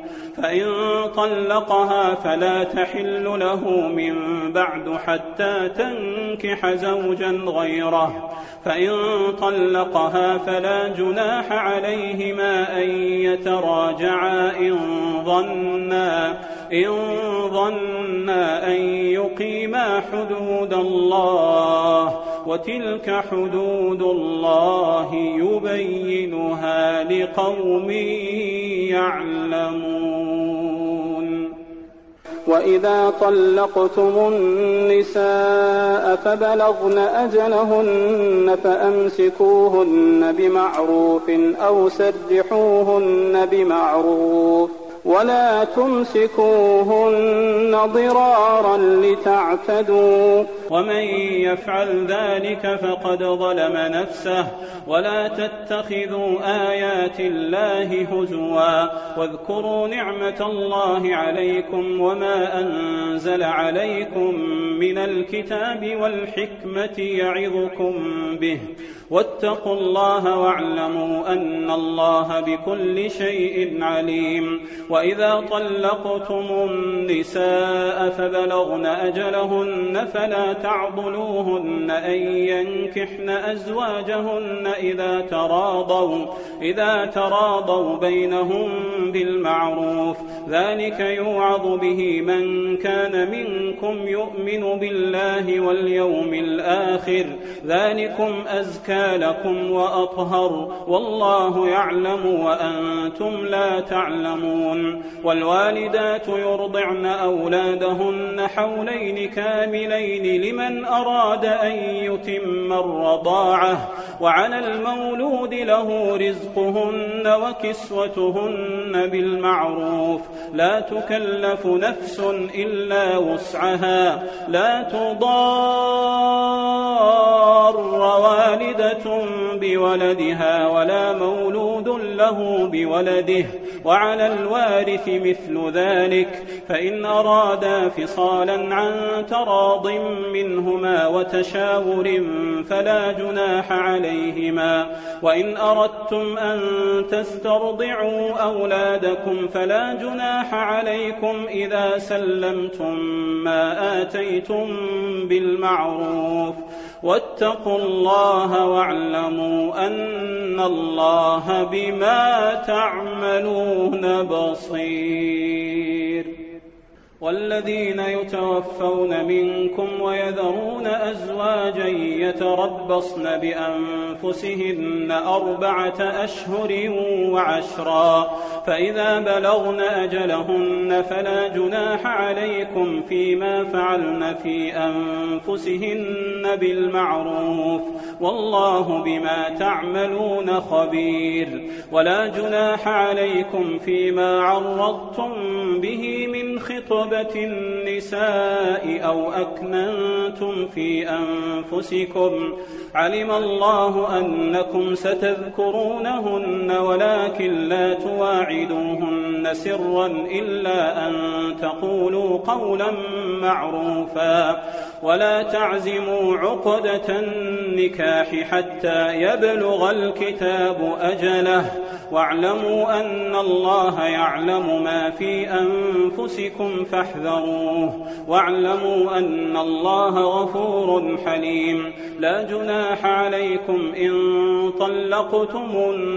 فإن طلقها فلا تحل له من بعد حتى تنكح زوجا غيره. فإن طلقها فلا جناح عليهما أن يتراجعا إن ظنا إن ظنا أن يقيما حدود الله، وتلك حدود الله يبينها لقوم يعلمون. وإذا طلقتم النساء فبلغن أجلهن فأمسكوهن بمعروف أو سرحوهن بمعروف، ولا تمسكوهن ضرارا لتعتدوا، ومن يفعل ذلك فقد ظلم نفسه. ولا تتخذوا آيات الله هزوا، واذكروا نعمة الله عليكم وما أنزل عليكم من الكتاب والحكمة يعظكم به، واتقوا الله واعلموا أن الله بكل شيء عليم. وإذا طلقتم النساء فبلغن أجلهن فلا تعضلوهن أن ينكحن أزواجهن إذا تراضوا إذا تراضوا بينهم بالمعروف، ذلك يوعظ به من كان منكم يؤمن بالله واليوم الآخر، ذلكم أزكى لكم وأطهر، والله يعلم وأنتم لا تعلمون. والوالدات يرضعن أولادهن حولين كاملين لمن أراد أن يتم الرضاعة، وعلى المولود له رزقهن وكسوتهن بالمعروف، لا تكلف نفس إلا وسعها، لا تضار والدة بولدها ولا مولود له بولده، وعلى الوارث مثل ذلك، فإن أرادا فصالا عن تراض منهما وتشاور فلا جناح عليهما. وإن أردتم أن تسترضعوا أولادكم فلا جناح عليكم إذا سلمتم ما آتيتم بالمعروف، واتقوا الله واعلموا أن الله بما تعملون بصير. والذين يتوفون منكم ويذرون أزواجا يتربصن بأنفسهن أربعة أشهر وعشرا، فإذا بلغن أجلهن فلا جناح عليكم فيما فعلن في أنفسهن بالمعروف، والله بما تعملون خبير. ولا جناح عليكم فيما عرضتم به من خطبة النساء أو أكننتم في أنفسكم، علم الله أنكم ستذكرونهن ولكن لا تواعدوهن سرا إلا أن تقولوا قولا معروفا، ولا تعزموا عقدة النكاح حتى يبلغ الكتاب أجله، واعلموا أن الله يعلم ما في أنفسكم فاحذروه، واعلموا أن الله غفور حليم. لا جناح عليكم إن طلقتم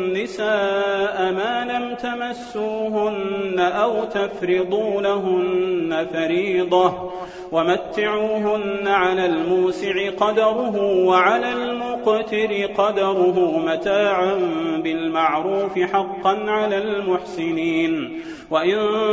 النساء ما لم تمسوهن أو تفرضوا لهن فريضة، ومتعوهن على الموسع قدره وعلى المقتر قدره متاعا بالمعروف حقا على المحسنين. وإن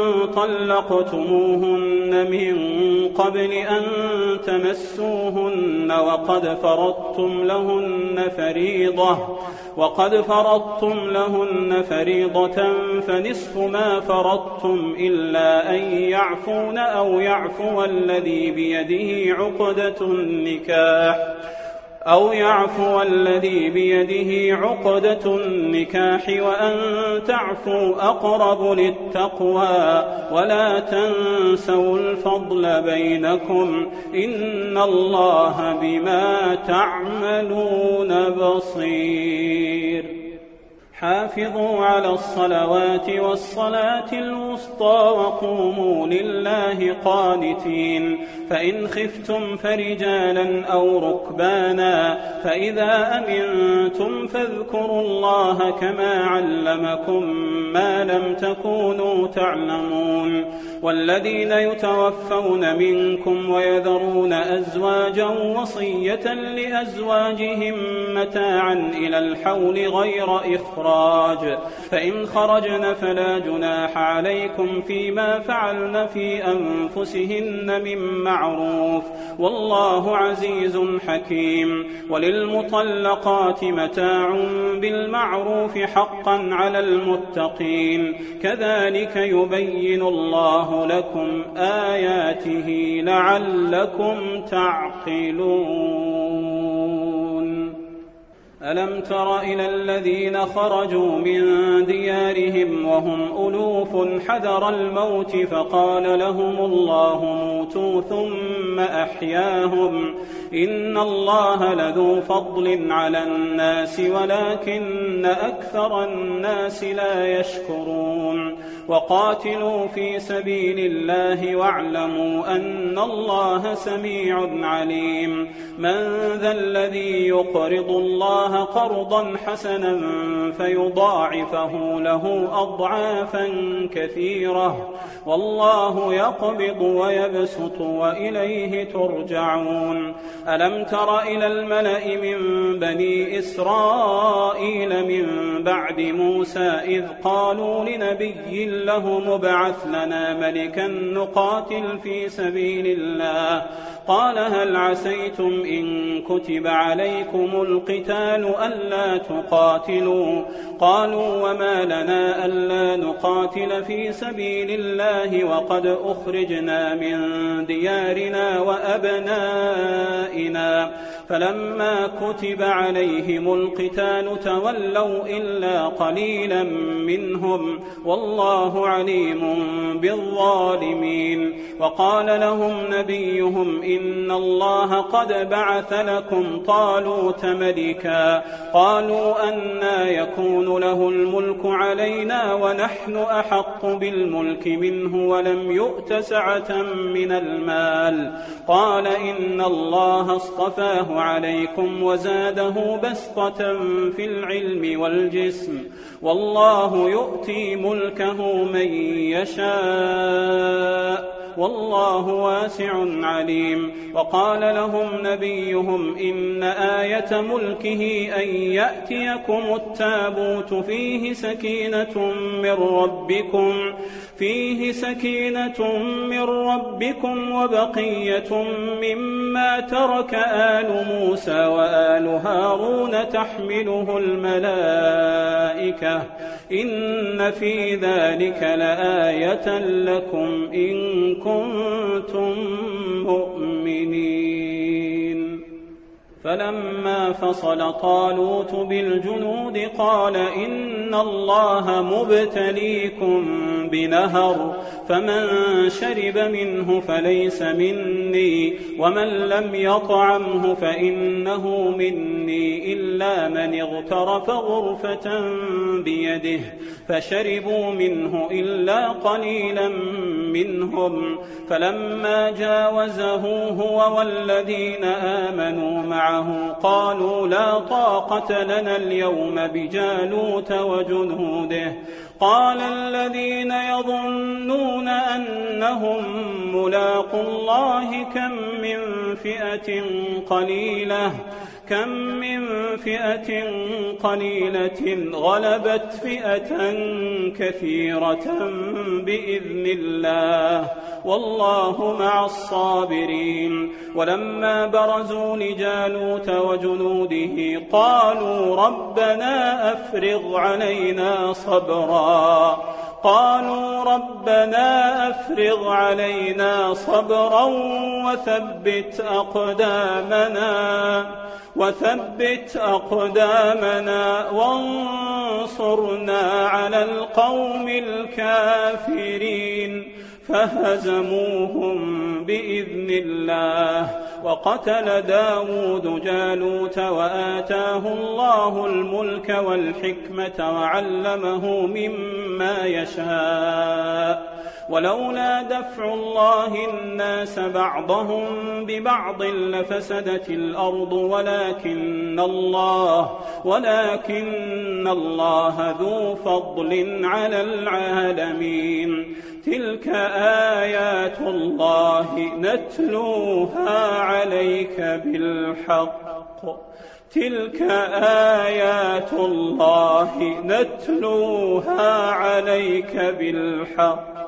طلقتموهن من قبل أن تمسوهن وقد فرضتم لهن فريضة وقد فرضتم لهن فريضة فنصف ما فرضتم إلا أن يعفون أو يعفو الذي بيده عقدة النكاح أو يعفو الذي بيده عقدة النكاح وأن تعفوا أقرب للتقوى، ولا تنسوا الفضل بينكم، إن الله بما تعملون بصير. حافظوا على الصلوات والصلاة الوسطى وقوموا لله قانتين فإن خفتم فرجالا أو ركبانا فإذا أمنتم فاذكروا الله كما علمكم ما لم تكونوا تعلمون والذين يتوفون منكم ويذرون أزواجا وصية لأزواجهم متاعا إلى الحول غير إخراج فإن خرجن فلا جناح عليكم فيما فعلن في أنفسهن من معروف والله عزيز حكيم وللمطلقات متاع بالمعروف حقا على المتقين كذلك يبين الله لكم آياته لعلكم تعقلون ألم تر إلى الذين خرجوا من ديارهم وهم ألوف حذر الموت فقال لهم الله موتوا ثم أحياهم إن الله لذو فضل على الناس ولكن أكثر الناس لا يشكرون وقاتلوا في سبيل الله واعلموا أن الله سميع عليم من ذا الذي يقرض الله قرضا حسنا فيضاعفه له أضعافا كثيرة والله يقبض ويبسط وإليه ترجعون ألم تر إلى الملأ من بني إسرائيل من بعد موسى إذ قالوا لنبي له مبعث لنا ملكا نقاتل في سبيل الله قال هل عسيتم إن كتب عليكم القتال ألا تقاتلوا قالوا وما لنا ألا نقاتل في سبيل الله وقد أخرجنا من ديارنا وأبنائنا فلما كتب عليهم القتال تولوا إلا قليلا منهم والله عليم بالظالمين وقال لهم نبيهم إن الله قد بعث لكم طالوت ملكا قالوا أنى يكون له الملك علينا ونحن أحق بالملك منه ولم يؤت سعة من المال قال إن الله اصطفاه عليكم وزاده بسطة في العلم والجسم والله يؤتي ملكه من يشاء والله واسع عليم وقال لهم نبيهم إن آية ملكه أن يأتيكم التابوت فيه سكينة من ربكم فيه سكينة من ربكم وبقية مما ترك آل موسى وآل هارون تحمله الملائكة إن في ذلك لآية لكم إن كنتم مؤمنين فلما فصل طالوت بالجنود قال إن الله مبتليكم بنهر فمن شرب منه فليس مني ومن لم يطعمه فإنه مني إلا من اغترف غرفة بيده فشربوا منه إلا قليلا منهم فلما جاوزه هو والذين آمنوا معه قالوا لا طاقة لنا اليوم بجالوت وجنوده قال الذين يظنون أنهم ملاقو الله كم من فئة قليلة كم من فئة قليلة غلبت فئة كثيرة بإذن الله والله مع الصابرين ولما برزوا لجالوت وجنوده قالوا ربنا أفرغ علينا صبرا قالوا ربنا أفرغ علينا صبرا وثبت أقدامنا وثبت أقدامنا وانصرنا على القوم الكافرين فهزموهم بإذن الله. وقتل داود جالوت وآتاه الله الملك والحكمة وعلمه مما يشاء. ولولا دفع الله الناس بعضهم ببعض لفسدت الأرض ولكن الله ولكن الله ذو فضل على العالمين. تلك آيات الله نتلوها عليك بالحق تلك آيات الله نتلوها عليك بالحق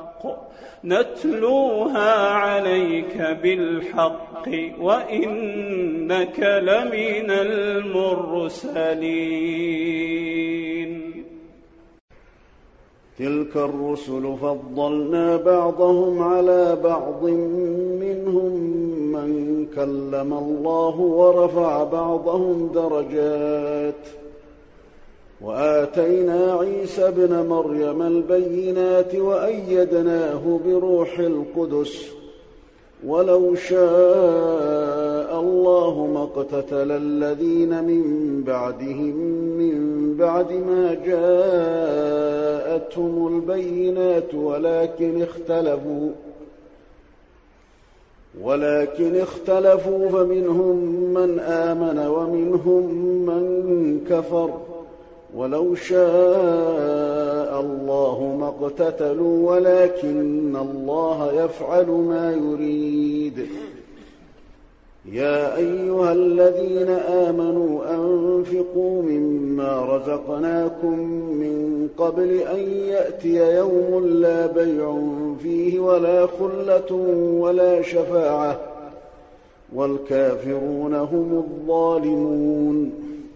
نتلوها عليك بالحق وإنك لمن المرسلين. تلك الرسل فضلنا بعضهم على بعض منهم من كلم الله ورفع بعضهم درجات وآتينا عيسى ابن مريم البينات وأيدناه بروح القدس ولو شاء الله ما اقتتل الذين من بعدهم من بعد ما جاءتهم البينات ولكن اختلفوا ولكن اختلفوا فمنهم من آمن ومنهم من كفر ولو شاء الله ما اقتتلوا ولكن الله يفعل ما يريد. يا أيها الذين آمنوا أنفقوا مما رزقناكم من قبل أن يأتي يوم لا بيع فيه ولا خلة ولا شفاعة والكافرون هم الظالمون.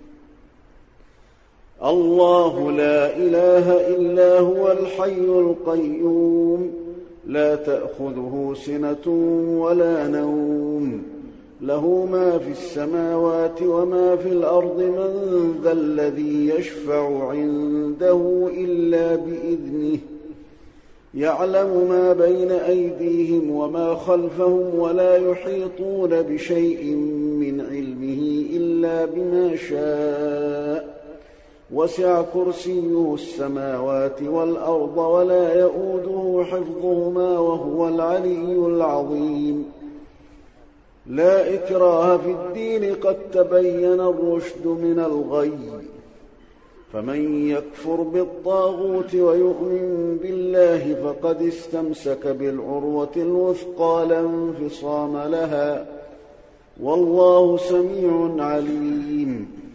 الله لا إله إلا هو الحي القيوم لا تأخذه سنة ولا نوم له ما في السماوات وما في الأرض من ذا الذي يشفع عنده إلا بإذنه يعلم ما بين أيديهم وما خلفهم ولا يحيطون بشيء من علمه إلا بما شاء وسع كرسيه السماوات والأرض ولا يؤوده حفظهما وهو العلي العظيم. لا إكراه في الدين قد تبين الرشد من الغي فمن يكفر بالطاغوت ويؤمن بالله فقد استمسك بالعروة الوثقى لا انفصام لها والله سميع عليم.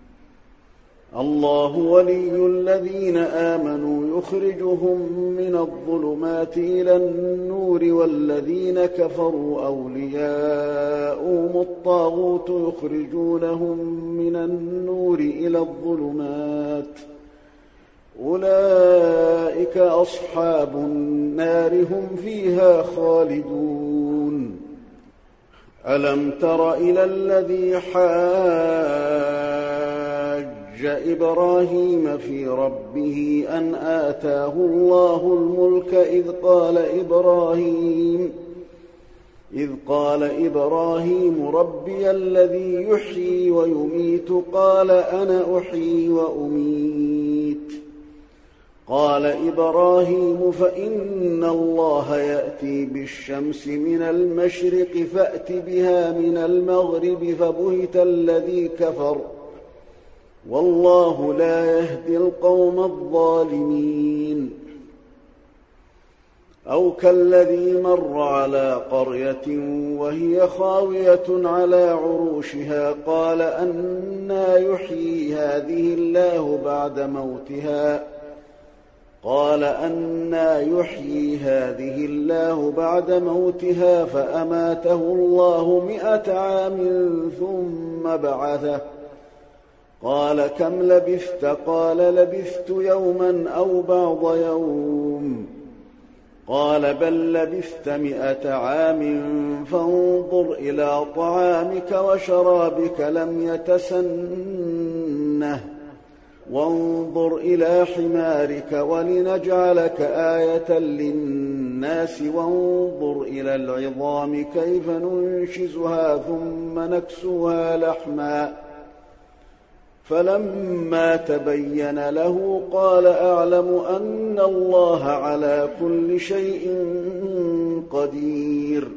الله ولي الذين آمنوا يخرجهم من الظلمات إلى النور والذين كفروا أولياؤهم الطاغوت يخرجونهم من النور إلى الظلمات أولئك أصحاب النار هم فيها خالدون. ألم تر إلى الذي حاج إبراهيم في ربه أن آتاه الله الملك إذ قال إبراهيم إذ قال إبراهيم ربي الذي يحيي ويميت قال أنا أحيي وأميت قال إبراهيم فإن الله يأتي بالشمس من المشرق فأت بها من المغرب فبهت الذي كفر والله لا يهدي القوم الظالمين. أو كالذي مر على قرية وهي خاوية على عروشها قال أنى يحيي هذه الله بعد موتها قال أنى يحيي هذه الله بعد موتها فأماته الله مئة عام ثم بعثه قال كم لبثت قال لبثت يوما أو بعض يوم قال بل لبثت مئة عام فانظر إلى طعامك وشرابك لم يتسنه وانظر إلى حمارك ولنجعلك آية للناس الناس وانظر إلى العظام كيف ننشزها ثم نكسوها لحما فلما تبين له قال أعلم أن الله على كل شيء قدير.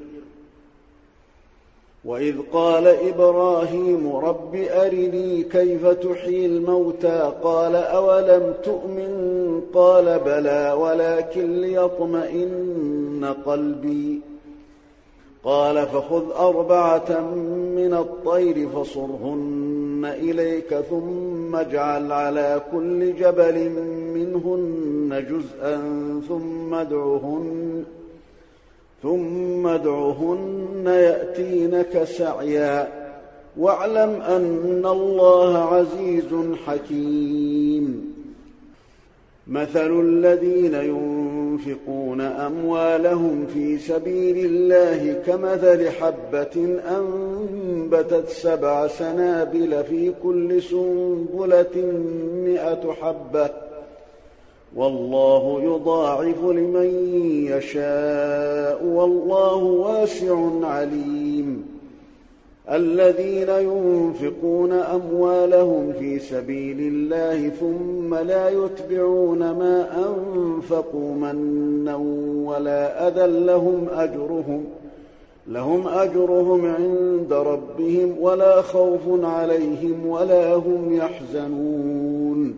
وإذ قال إبراهيم رب أرني كيف تحيي الموتى قال أولم تؤمن قال بلى ولكن ليطمئن قلبي قال فخذ أربعة من الطير فصرهن إليك ثم اجعل على كل جبل منهن جزءا ثم ادعهن ثم ادعهن يأتينك سعيا واعلم أن الله عزيز حكيم. مثل الذين ينفقون أموالهم في سبيل الله كمثل حبة أنبتت سبع سنابل في كل سنبلة مئة حبة والله يضاعف لمن يشاء والله واسع عليم. الذين ينفقون أموالهم في سبيل الله ثم لا يتبعون ما أنفقوا منا ولا أذى لهم أجرهم لهم أجرهم عند ربهم ولا خوف عليهم ولا هم يحزنون.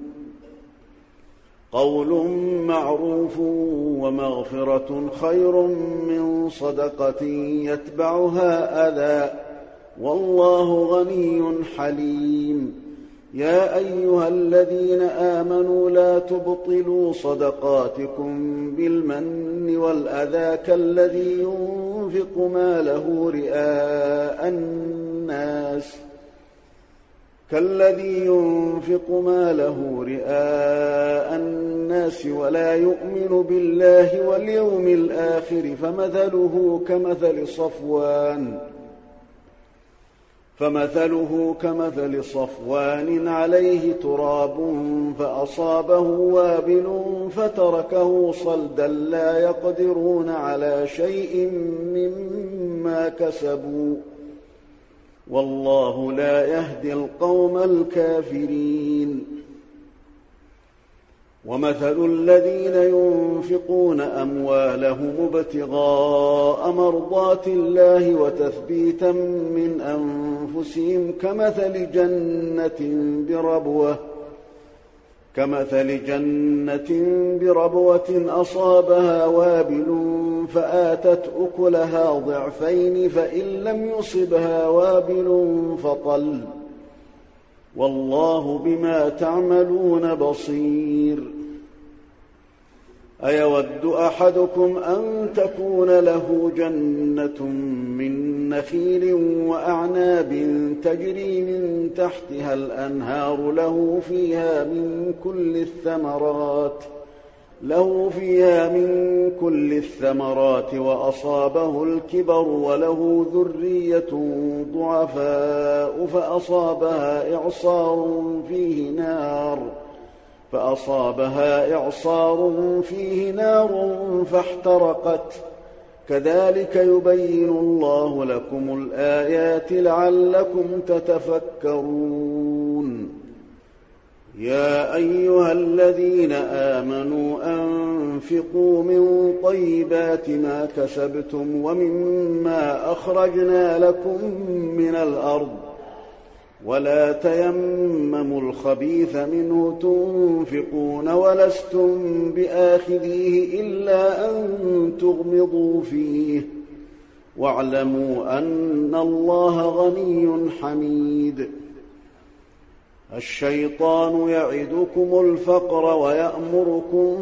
قول معروف ومغفرة خير من صدقة يتبعها أذى والله غني حليم. يا أيها الذين آمنوا لا تبطلوا صدقاتكم بالمن والأذى كالذي ينفق ماله رئاء الناس كالذي ينفق ماله رئاء الناس ولا يؤمن بالله واليوم الآخر فمثله كمثل صفوان فمثله كمثل صفوان عليه تراب فأصابه وابل فتركه صلدا لا يقدرون على شيء مما كسبوا والله لا يهدي القوم الكافرين. ومثل الذين ينفقون أموالهم ابتغاء مرضات الله وتثبيتا من أنفسهم كمثل جنة بربوة كمثل جنة بربوة أصابها وابل فآتت أكلها ضعفين فإن لم يصبها وابل فطل والله بما تعملون بصير. أيود أحدكم أن تكون له جنة من نخيل وأعناب تجري من تحتها الأنهار له فيها من كل الثمرات له فيها من كل الثمرات وأصابه الكبر وله ذرية ضعفاء فأصابها إعصار فيه نار فأصابها إعصار فيه نار فاحترقت كذلك يبين الله لكم الآيات لعلكم تتفكرون. يا أيها الذين آمنوا أنفقوا من طيبات ما كسبتم ومما أخرجنا لكم من الأرض ولا تيمموا الخبيث منه تنفقون ولستم بآخذيه إلا أن تغمضوا فيه واعلموا أن الله غني حميد. الشيطان يعدكم الفقر ويأمركم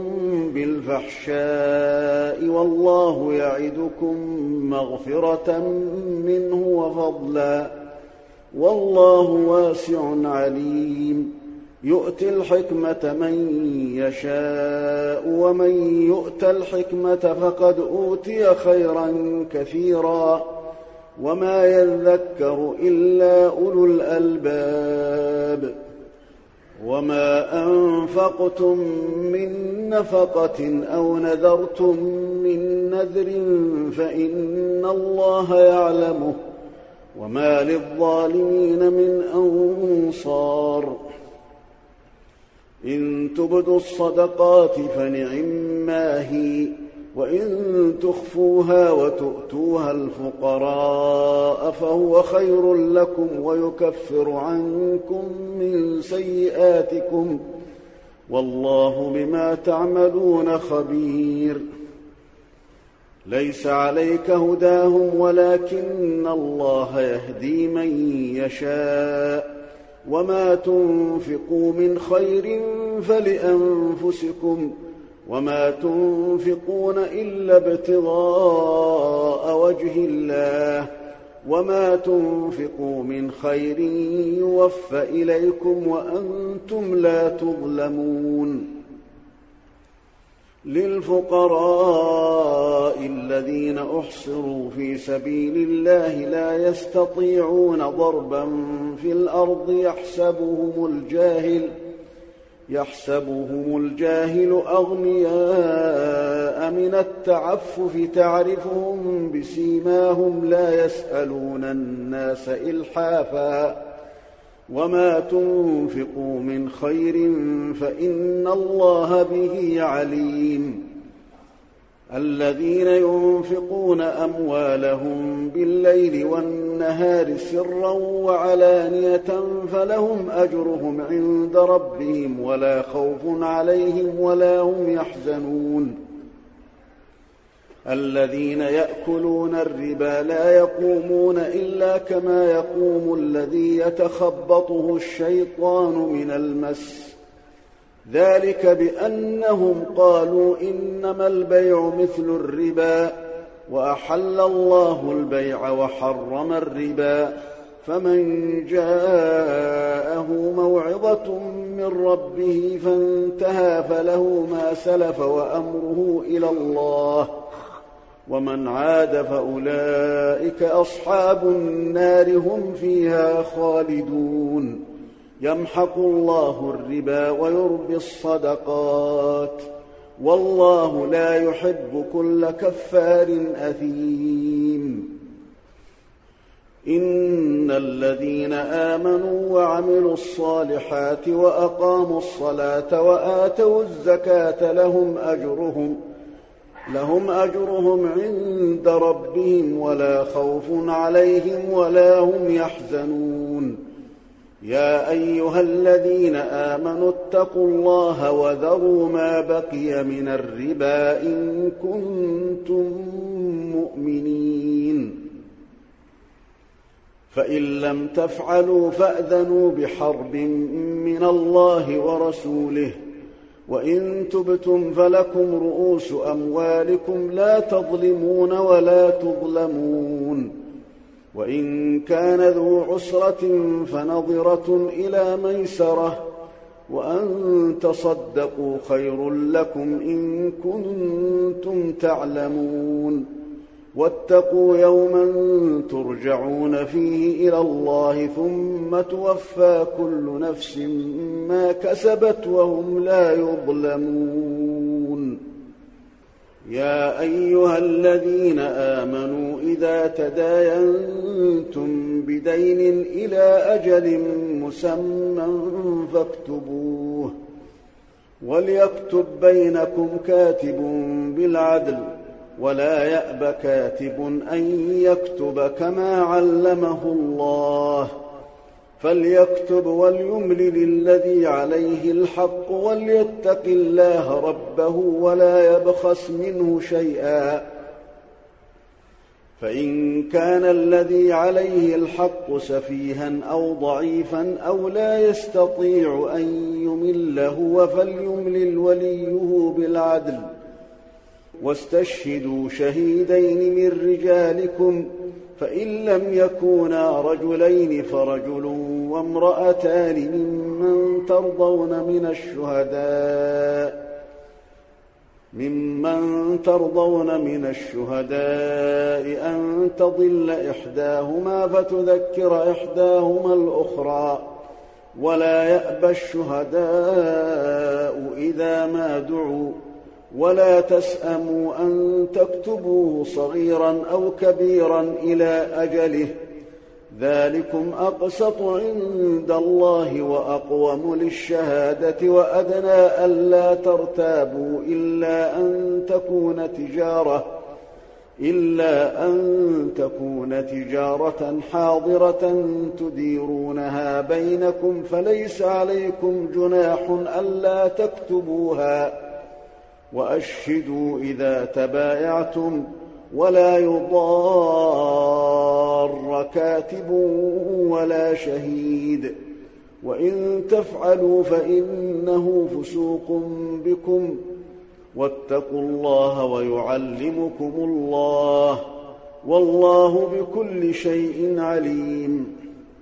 بالفحشاء والله يعدكم مغفرة منه وفضلا والله واسع عليم. يؤتي الحكمة من يشاء ومن يؤت الحكمة فقد أوتي خيرا كثيرا وما يذكر إلا أولو الألباب. وما أنفقتم من نفقة أو نذرتم من عذر فإن الله يعلمه وما للظالمين من أنصار إن تبدوا الصدقات فنعما هي وإن تخفوها وتؤتوها الفقراء فهو خير لكم ويكفر عنكم من سيئاتكم والله بما تعملون خبير ليس عليك هداهم ولكن الله يهدي من يشاء وما تنفقوا من خير فلأنفسكم وما تنفقون إلا ابتغاء وجه الله وما تنفقوا من خير يوفى إليكم وأنتم لا تظلمون للفقراء الذين أحصروا في سبيل الله لا يستطيعون ضربا في الأرض يحسبهم الجاهل يحسبهم الجاهل أغنياء من التعفف تعرفهم بسيماهم لا يسألون الناس إلحافا وما تنفقوا من خير فإن الله به عليم الذين ينفقون أموالهم بالليل والنهار سرا وعلانية فلهم أجرهم عند ربهم ولا خوف عليهم ولا هم يحزنون الذين يأكلون الربا لا يقومون إلا كما يقوم الذي يتخبطه الشيطان من المس ذلك بأنهم قالوا إنما البيع مثل الربا وأحل الله البيع وحرم الربا فمن جاءه موعظة من ربه فانتهى فله ما سلف وأمره إلى الله ومن عاد فأولئك أصحاب النار هم فيها خالدون يمحق الله الربا ويربي الصدقات والله لا يحب كل كفار أثيم إن الذين آمنوا وعملوا الصالحات وأقاموا الصلاة وآتوا الزكاة لهم أجرهم لهم أجرهم عند ربهم ولا خوف عليهم ولا هم يحزنون يا أيها الذين آمنوا اتقوا الله وذروا ما بقي من الربا إن كنتم مؤمنين فإن لم تفعلوا فأذنوا بحرب من الله ورسوله وإن تبتم فلكم رؤوس أموالكم لا تظلمون ولا تظلمون وإن كان ذو عسرة فنظرة إلى ميسرة وأن تصدقوا خير لكم إن كنتم تعلمون واتقوا يوما ترجعون فيه إلى الله ثم توفى كل نفس ما كسبت وهم لا يظلمون يا أيها الذين آمنوا إذا تداينتم بدين إلى أجل مسمى فاكتبوه وليكتب بينكم كاتب بالعدل ولا يأب كاتب أن يكتب كما علمه الله فليكتب وليملل الذي عليه الحق وليتق الله ربه ولا يبخس منه شيئا فإن كان الذي عليه الحق سفيها أو ضعيفا أو لا يستطيع أن يمل هو فليملل وليه بالعدل واستشهدوا شهيدين من رجالكم فإن لم يكونا رجلين فرجل وامرأتان ممن ترضون من الشهداء ممن ترضون من الشهداء أن تضل إحداهما فتذكر إحداهما الأخرى ولا يأبى الشهداء إذا ما دعوا ولا تسأموا أن تكتبوه صغيرا أو كبيرا إلى أجله، ذلكم أقسط عند الله وأقوم للشهادة وأدنى ألا ترتابوا إلا أن تكون تجارة إلا أن تكون تجارة حاضرة تديرونها بينكم، فليس عليكم جناح ألا تكتبوها، وأشهدوا إذا تبايعتم، ولا يضار كاتب ولا شهيد، وإن تفعلوا فإنه فسوق بكم، واتقوا الله ويعلمكم الله، والله بكل شيء عليم.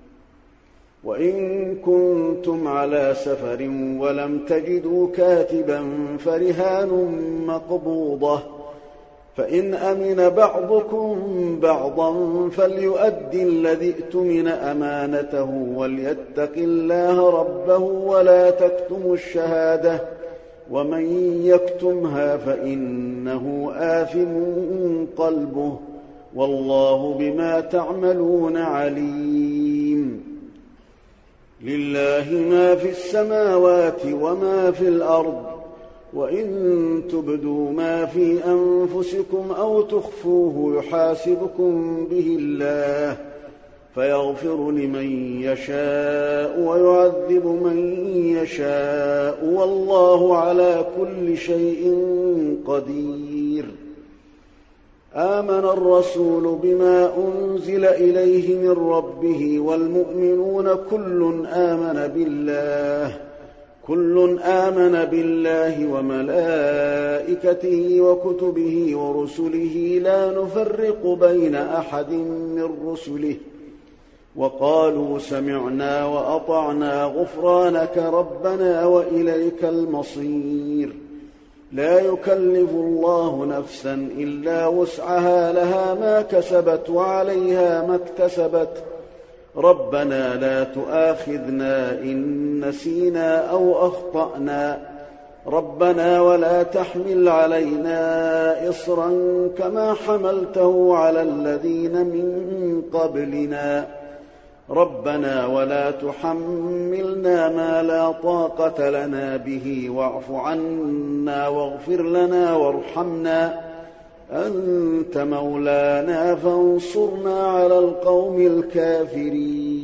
وإن كنتم على سفر ولم تجدوا كاتبا فرهان مقبوضة، فإن أمن بعضكم بعضا فليؤدي الذي ائتمن أمانته وليتق الله ربه ولا تكتموا الشهادة، ومن يكتمها فإنه آثم قلبه، والله بما تعملون عليم. لله ما في السماوات وما في الأرض، وإن تبدوا ما في أنفسكم أو تخفوه يحاسبكم به الله، فيغفر لمن يشاء ويعذب من يشاء، والله على كل شيء قدير. آمن الرسول بما أنزل إليه من ربه والمؤمنون كل آمن بالله كل آمن بالله وملائكته وكتبه ورسله لا نفرق بين أحد من رسله، وقالوا سمعنا وأطعنا غفرانك ربنا وإليك المصير. لا يكلف الله نفسا إلا وسعها، لها ما كسبت وعليها ما اكتسبت، ربنا لا تؤاخذنا إن نسينا أو أخطأنا، ربنا ولا تحمل علينا إصرا كما حملته على الذين من قبلنا، ربنا ولا تحملنا ما لا طاقة لنا به، واعف عنا واغفر لنا وارحمنا، أنت مولانا فانصرنا على القوم الكافرين.